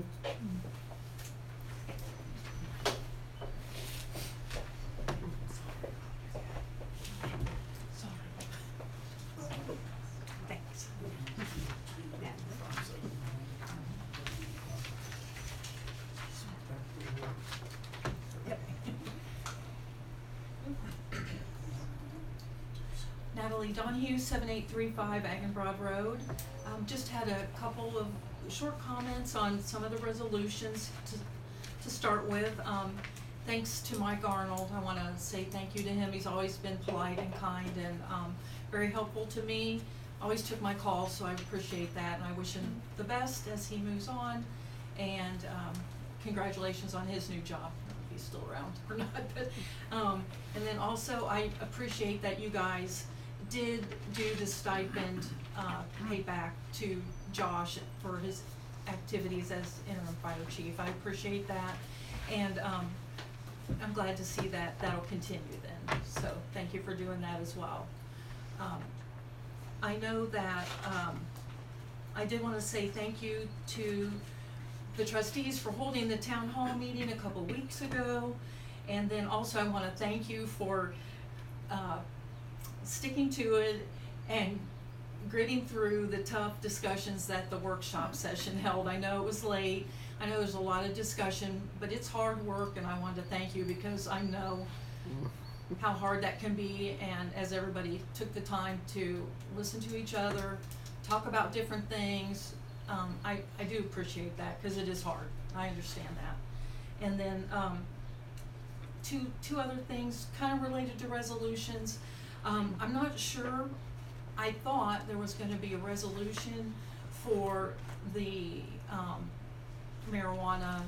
Thanks. Natalie Donahue, 7835 Broad Road. Just had a couple of short comments on some of the resolutions to start with. Thanks to Mike Arnold. I want to say thank you to him. He's always been polite and kind and very helpful to me. Always took my calls, so I appreciate that, and I wish him the best as he moves on. And congratulations on his new job. I don't know if he's still around or not, but and then also I appreciate that you guys did do the stipend payback to Josh for his activities as interim fire chief. I appreciate that, and I'm glad to see that that'll continue then. So thank you for doing that as well. I know that I did want to say thank you to the trustees for holding the town hall meeting a couple weeks ago, and then also I want to thank you for sticking to it and gritting through the tough discussions that the workshop session held. I know it was late. I know there's a lot of discussion, but it's hard work, and I wanted to thank you because I know how hard that can be, and as everybody took the time to listen to each other, talk about different things, I do appreciate that because it is hard. I understand that. And then two other things kind of related to resolutions. I'm not sure. I thought there was going to be a resolution for the marijuana,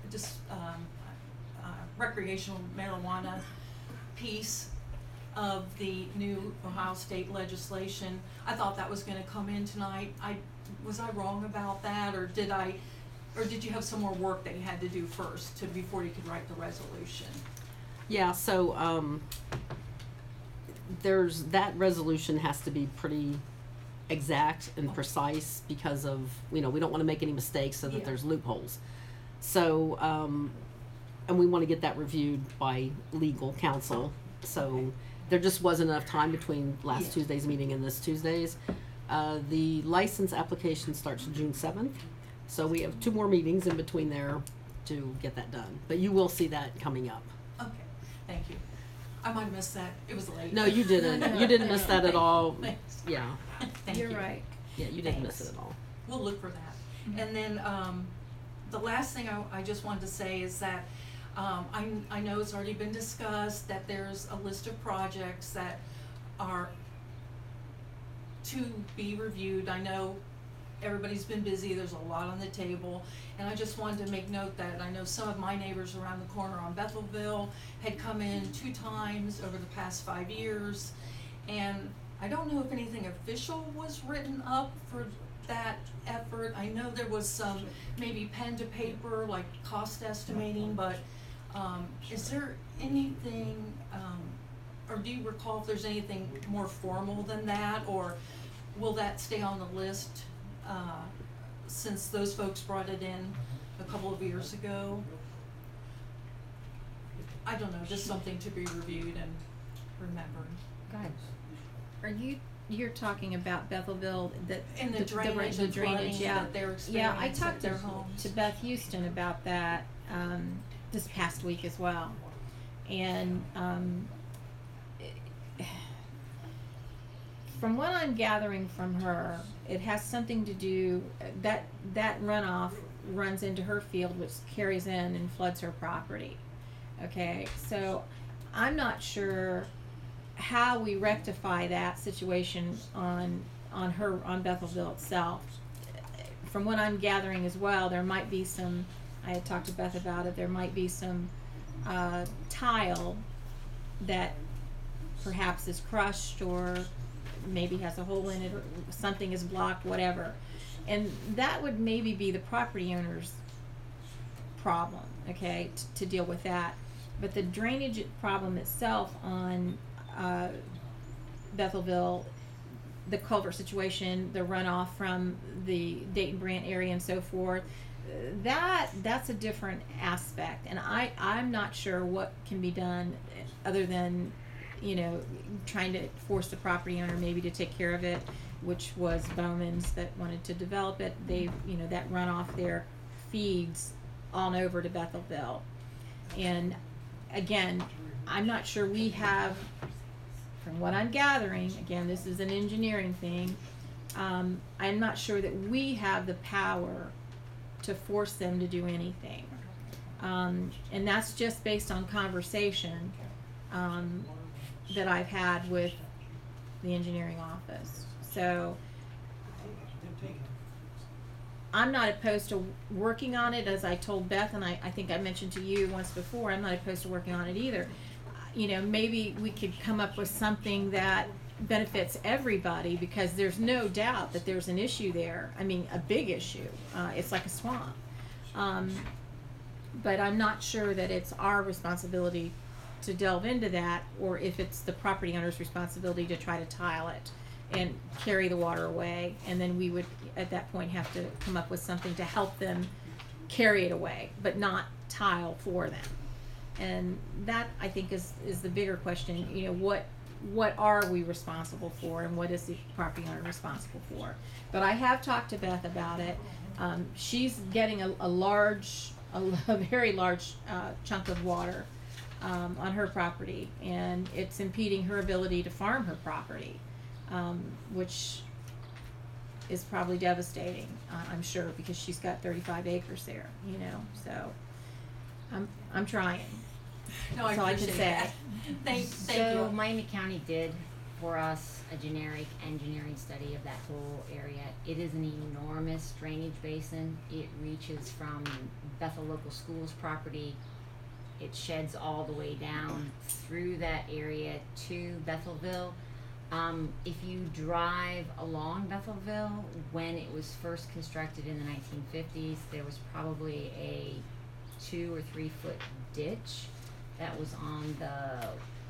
recreational marijuana piece of the new Ohio State legislation. I thought that was going to come in tonight. Was I wrong about that, or did you have some more work that you had to do first before you could write the resolution? Yeah, so there's that resolution has to be pretty exact and precise because of, we don't want to make any mistakes so that Yeah. there's loopholes. So and we want to get that reviewed by legal counsel. So there just wasn't enough time between last Yeah. Tuesday's meeting and this Tuesday's. The license application starts June 7th. So we have 2 more meetings in between there to get that done. But you will see that coming up. Okay, thank you. I might have missed that. It was late. No, you didn't. You didn't miss that at all. Thanks. Yeah. Thank You're you. right. Yeah, you didn't miss Thanks. it at all. We'll look for that. And then the last thing I just wanted to say is that I know it's already been discussed that there's a list of projects that are to be reviewed. I know everybody's been busy, there's a lot on the table, and I just wanted to make note that I know some of my neighbors around the corner on Bethelville had come in 2 times over the past 5 years, and I don't know if anything official was written up for that effort. I know there was some maybe pen to paper, like cost estimating, but is there anything, or do you recall if there's anything more formal than that, or will that stay on the list since those folks brought it in a couple of years ago? I don't know, just something to be reviewed and remembered. Good. You're talking about Bethelville, that And the drainage the and drainage, flooding yeah. that they're Yeah, I experiencing talked at their homes. to Beth Houston about that, this past week as well. And, from what I'm gathering from her, it has something to do, that runoff runs into her field, which carries in and floods her property. Okay, so I'm not sure how we rectify that situation on Bethelville itself. From what I'm gathering as well, there might be some, I had talked to Beth about it, there might be some tile that perhaps is crushed or maybe has a hole in it, or something is blocked, whatever. And that would maybe be the property owner's problem, okay, to deal with that. But the drainage problem itself on Bethelville, the culvert situation, the runoff from the Dayton Brant area and so forth, that's a different aspect. And I'm not sure what can be done other than, you know, trying to force the property owner maybe to take care of it, which was Bowman's that wanted to develop it. They, you know, that runoff there feeds on over to Bethelville. And again, I'm not sure we have, from what I'm gathering, again, this is an engineering thing, I'm not sure that we have the power to force them to do anything. And that's just based on conversation that I've had with the engineering office. So I'm not opposed to working on it, as I told Beth, and I think I mentioned to you once before, I'm not opposed to working on it either. You know, maybe we could come up with something that benefits everybody, because there's no doubt that there's an issue there. I mean, a big issue. It's like a swamp. But I'm not sure that it's our responsibility to delve into that, or if it's the property owner's responsibility to try to tile it and carry the water away. And then we would, at that point, have to come up with something to help them carry it away, but not tile for them. And that, I think, is the bigger question. You know, what are we responsible for, and what is the property owner responsible for? But I have talked to Beth about it. She's getting a very large chunk of water on her property, and it's impeding her ability to farm her property, which is probably devastating, I'm sure, because she's got 35 acres there, you know. So I'm trying. No, I That's all I can appreciate say. that. Thank So you. Miami County did for us a generic engineering study of that whole area. It is an enormous drainage basin. It reaches from Bethel Local Schools property. It sheds all the way down through that area to Bethelville. If you drive along Bethelville, when it was first constructed in the 1950s, there was probably a 2 or 3 foot ditch that was on the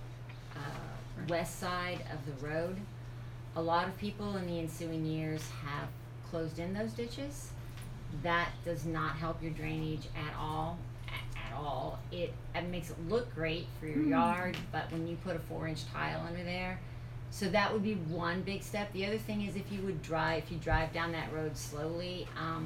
west side of the road. A lot of people in the ensuing years have closed in those ditches. That does not help your drainage at all. At all. It makes it look great for your yard, but when you put a 4-inch tile under there, so that would be one big step. The other thing is, if you drive down that road slowly,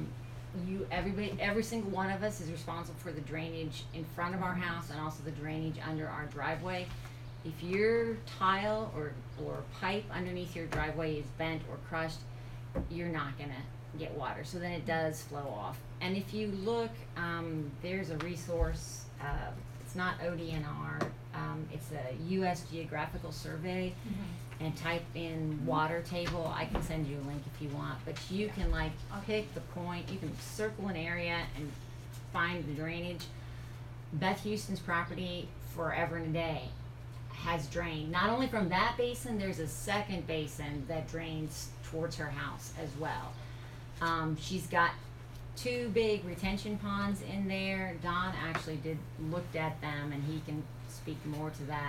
every single one of us is responsible for the drainage in front of our house and also the drainage under our driveway. If your tile or pipe underneath your driveway is bent or crushed, you're not gonna get water. So then it does flow off. And if you look, there's a resource, it's not ODNR, it's a U.S. Geographical Survey, and type in water table. I can send you a link if you want, but you can like pick the point, you can circle an area and find the drainage. Beth Houston's property, forever and a day, has drained. Not only from that basin, there's a second basin that drains towards her house as well. She's got 2 big retention ponds in there. Don actually looked at them, and he can speak more to that.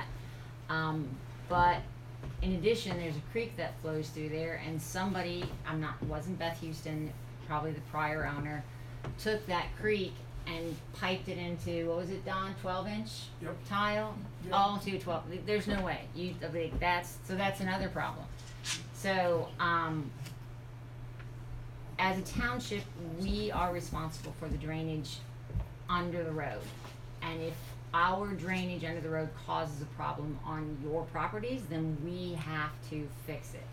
But in addition, there's a creek that flows through there, and somebody, wasn't Beth Houston, probably the prior owner, took that creek and piped it into, what was it, Don, 12-inch Yep. tile? Yep. All into a 12, there's no way, that's another problem. So, as a township, we are responsible for the drainage under the road. And if our drainage under the road causes a problem on your properties, then we have to fix it.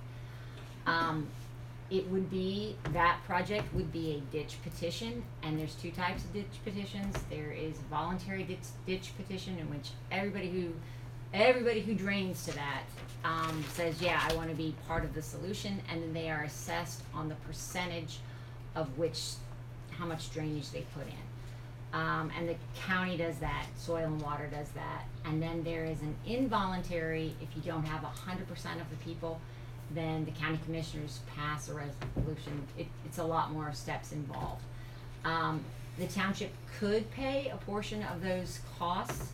It would be, that project would be a ditch petition, and there's two types of ditch petitions. There is a voluntary ditch petition in which everybody who drains to that says, yeah, I want to be part of the solution, and then they are assessed on the percentage of how much drainage they put in. And the county does that, Soil and Water does that. And then there is an involuntary, if you don't have 100% of the people, then the county commissioners pass a resolution. It's a lot more steps involved. The township could pay a portion of those costs.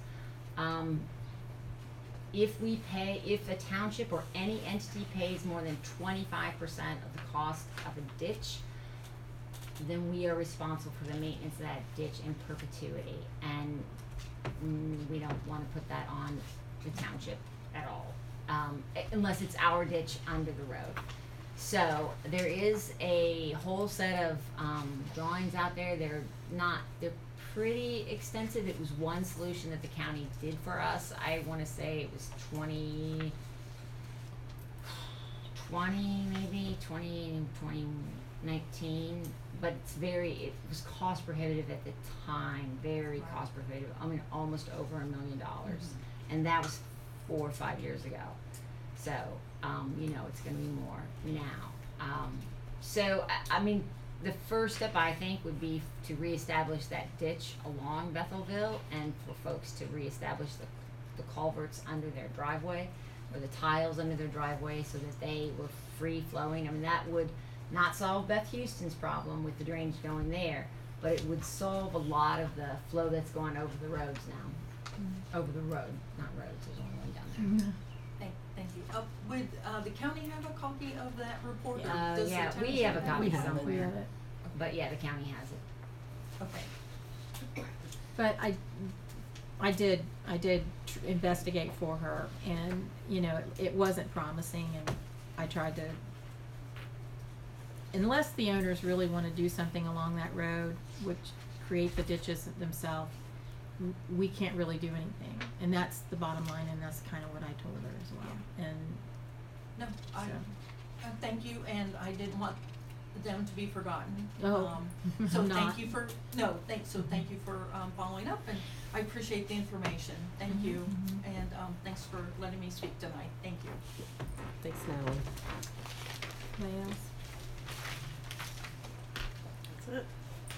If a township or any entity pays more than 25% of the cost of a ditch, then we are responsible for the maintenance of that ditch in perpetuity, and we don't want to put that on the township at all, unless it's our ditch under the road. So there is a whole set of drawings out there. They're pretty extensive. It was one solution that the county did for us. I want to say it was 20 maybe, 2019, but it was cost prohibitive at the time, very cost prohibitive. I mean, almost over $1 million. And that was 4 or 5 years ago. So, it's gonna be more now. So, I mean, the first step, I think, would be to reestablish that ditch along Bethelville, and for folks to reestablish the culverts under their driveway, or the tiles under their driveway, so that they were free flowing. I mean, that would not solve Beth Houston's problem with the drainage going there, but it would solve a lot of the flow that's going over the roads now. Over the road, not roads, there's only one down there. Thank you. Would the county have a copy of that report? Or does the Yeah, we township have a copy We have it. somewhere. We have it. But yeah, the county has it. Okay. But I did investigate for her, and it wasn't promising, and I tried to, unless the owners really want to do something along that road, which create the ditches themselves, we can't really do anything, and that's the bottom line, and that's kind of what I told her as well. And No, so. Thank you, and I didn't want them to be forgotten. Oh, So I'm thank not. you for, thank you for following up, and I appreciate the information. Thank you, and thanks for letting me speak tonight. Thank you. Thanks, Natalie. Anybody else? That's it.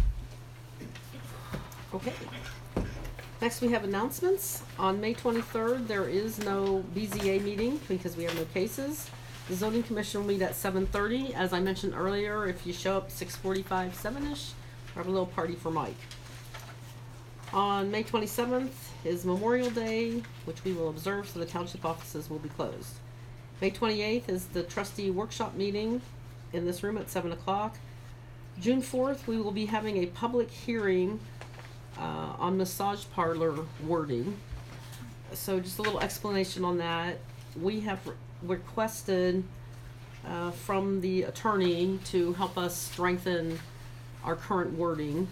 Okay. Next, we have announcements. On May 23rd, there is no BZA meeting because we have no cases. The zoning commission will meet at 7:30. As I mentioned earlier, if you show up 6:45, 7-ish, we'll have a little party for Mike. On May 27th is Memorial Day, which we will observe, so the township offices will be closed. May 28th is the trustee workshop meeting in this room at 7 o'clock. June 4th, we will be having a public hearing on massage parlor wording. So just a little explanation on that. We have requested from the attorney to help us strengthen our current wording.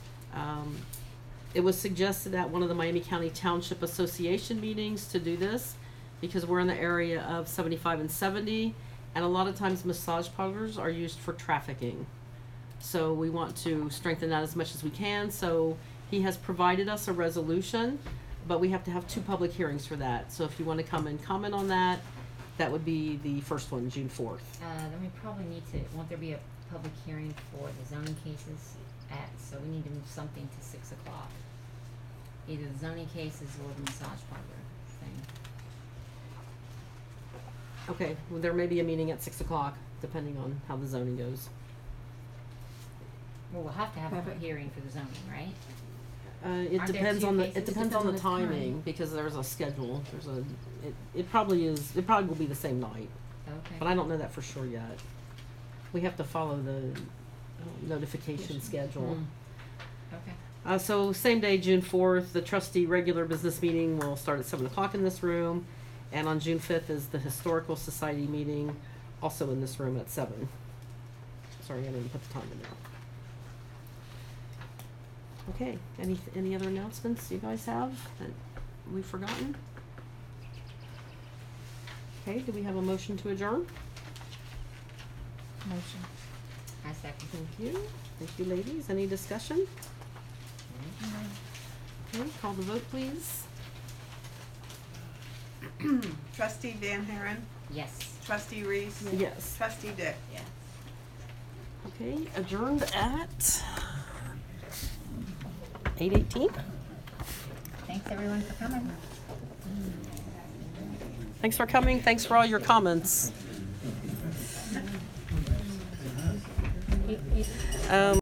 It was suggested at one of the Miami County Township Association meetings to do this because we're in the area of 75 and 70, and a lot of times massage parlors are used for trafficking. So we want to strengthen that as much as we can. So he has provided us a resolution, but we have to have 2 public hearings for that. So if you want to come and comment on that, that would be the first one, June 4th. Then we probably need to, won't there be a public hearing for the zoning cases so we need to move something to 6 o'clock. Either the zoning cases or the massage parlor thing. Okay, well, there may be a meeting at 6 o'clock, depending on how the zoning goes. Well, we'll have to have Have a it. hearing for the zoning, right? It Aren't there depends 2 on the, cases? it depends on the timing, because there's a schedule, it probably will be the same night, Okay. but I don't know that for sure yet. We have to follow the notification schedule. Okay. So same day, June 4th, the trustee regular business meeting will start at 7 o'clock in this room. And on June 5th is the Historical Society meeting, also in this room at 7. Sorry, I didn't put the time in there. Okay, any other announcements you guys have that we've forgotten? Okay, do we have a motion to adjourn? Motion. I second. Thank you. Thank you, ladies. Any discussion? Okay, call the vote, please. Trustee Van Haren, Yes. Trustee Reese. Yes. Trustee Dick. Yes. Okay, adjourned at 8:18. Thanks everyone for coming. Thanks for coming. Thanks for all your comments.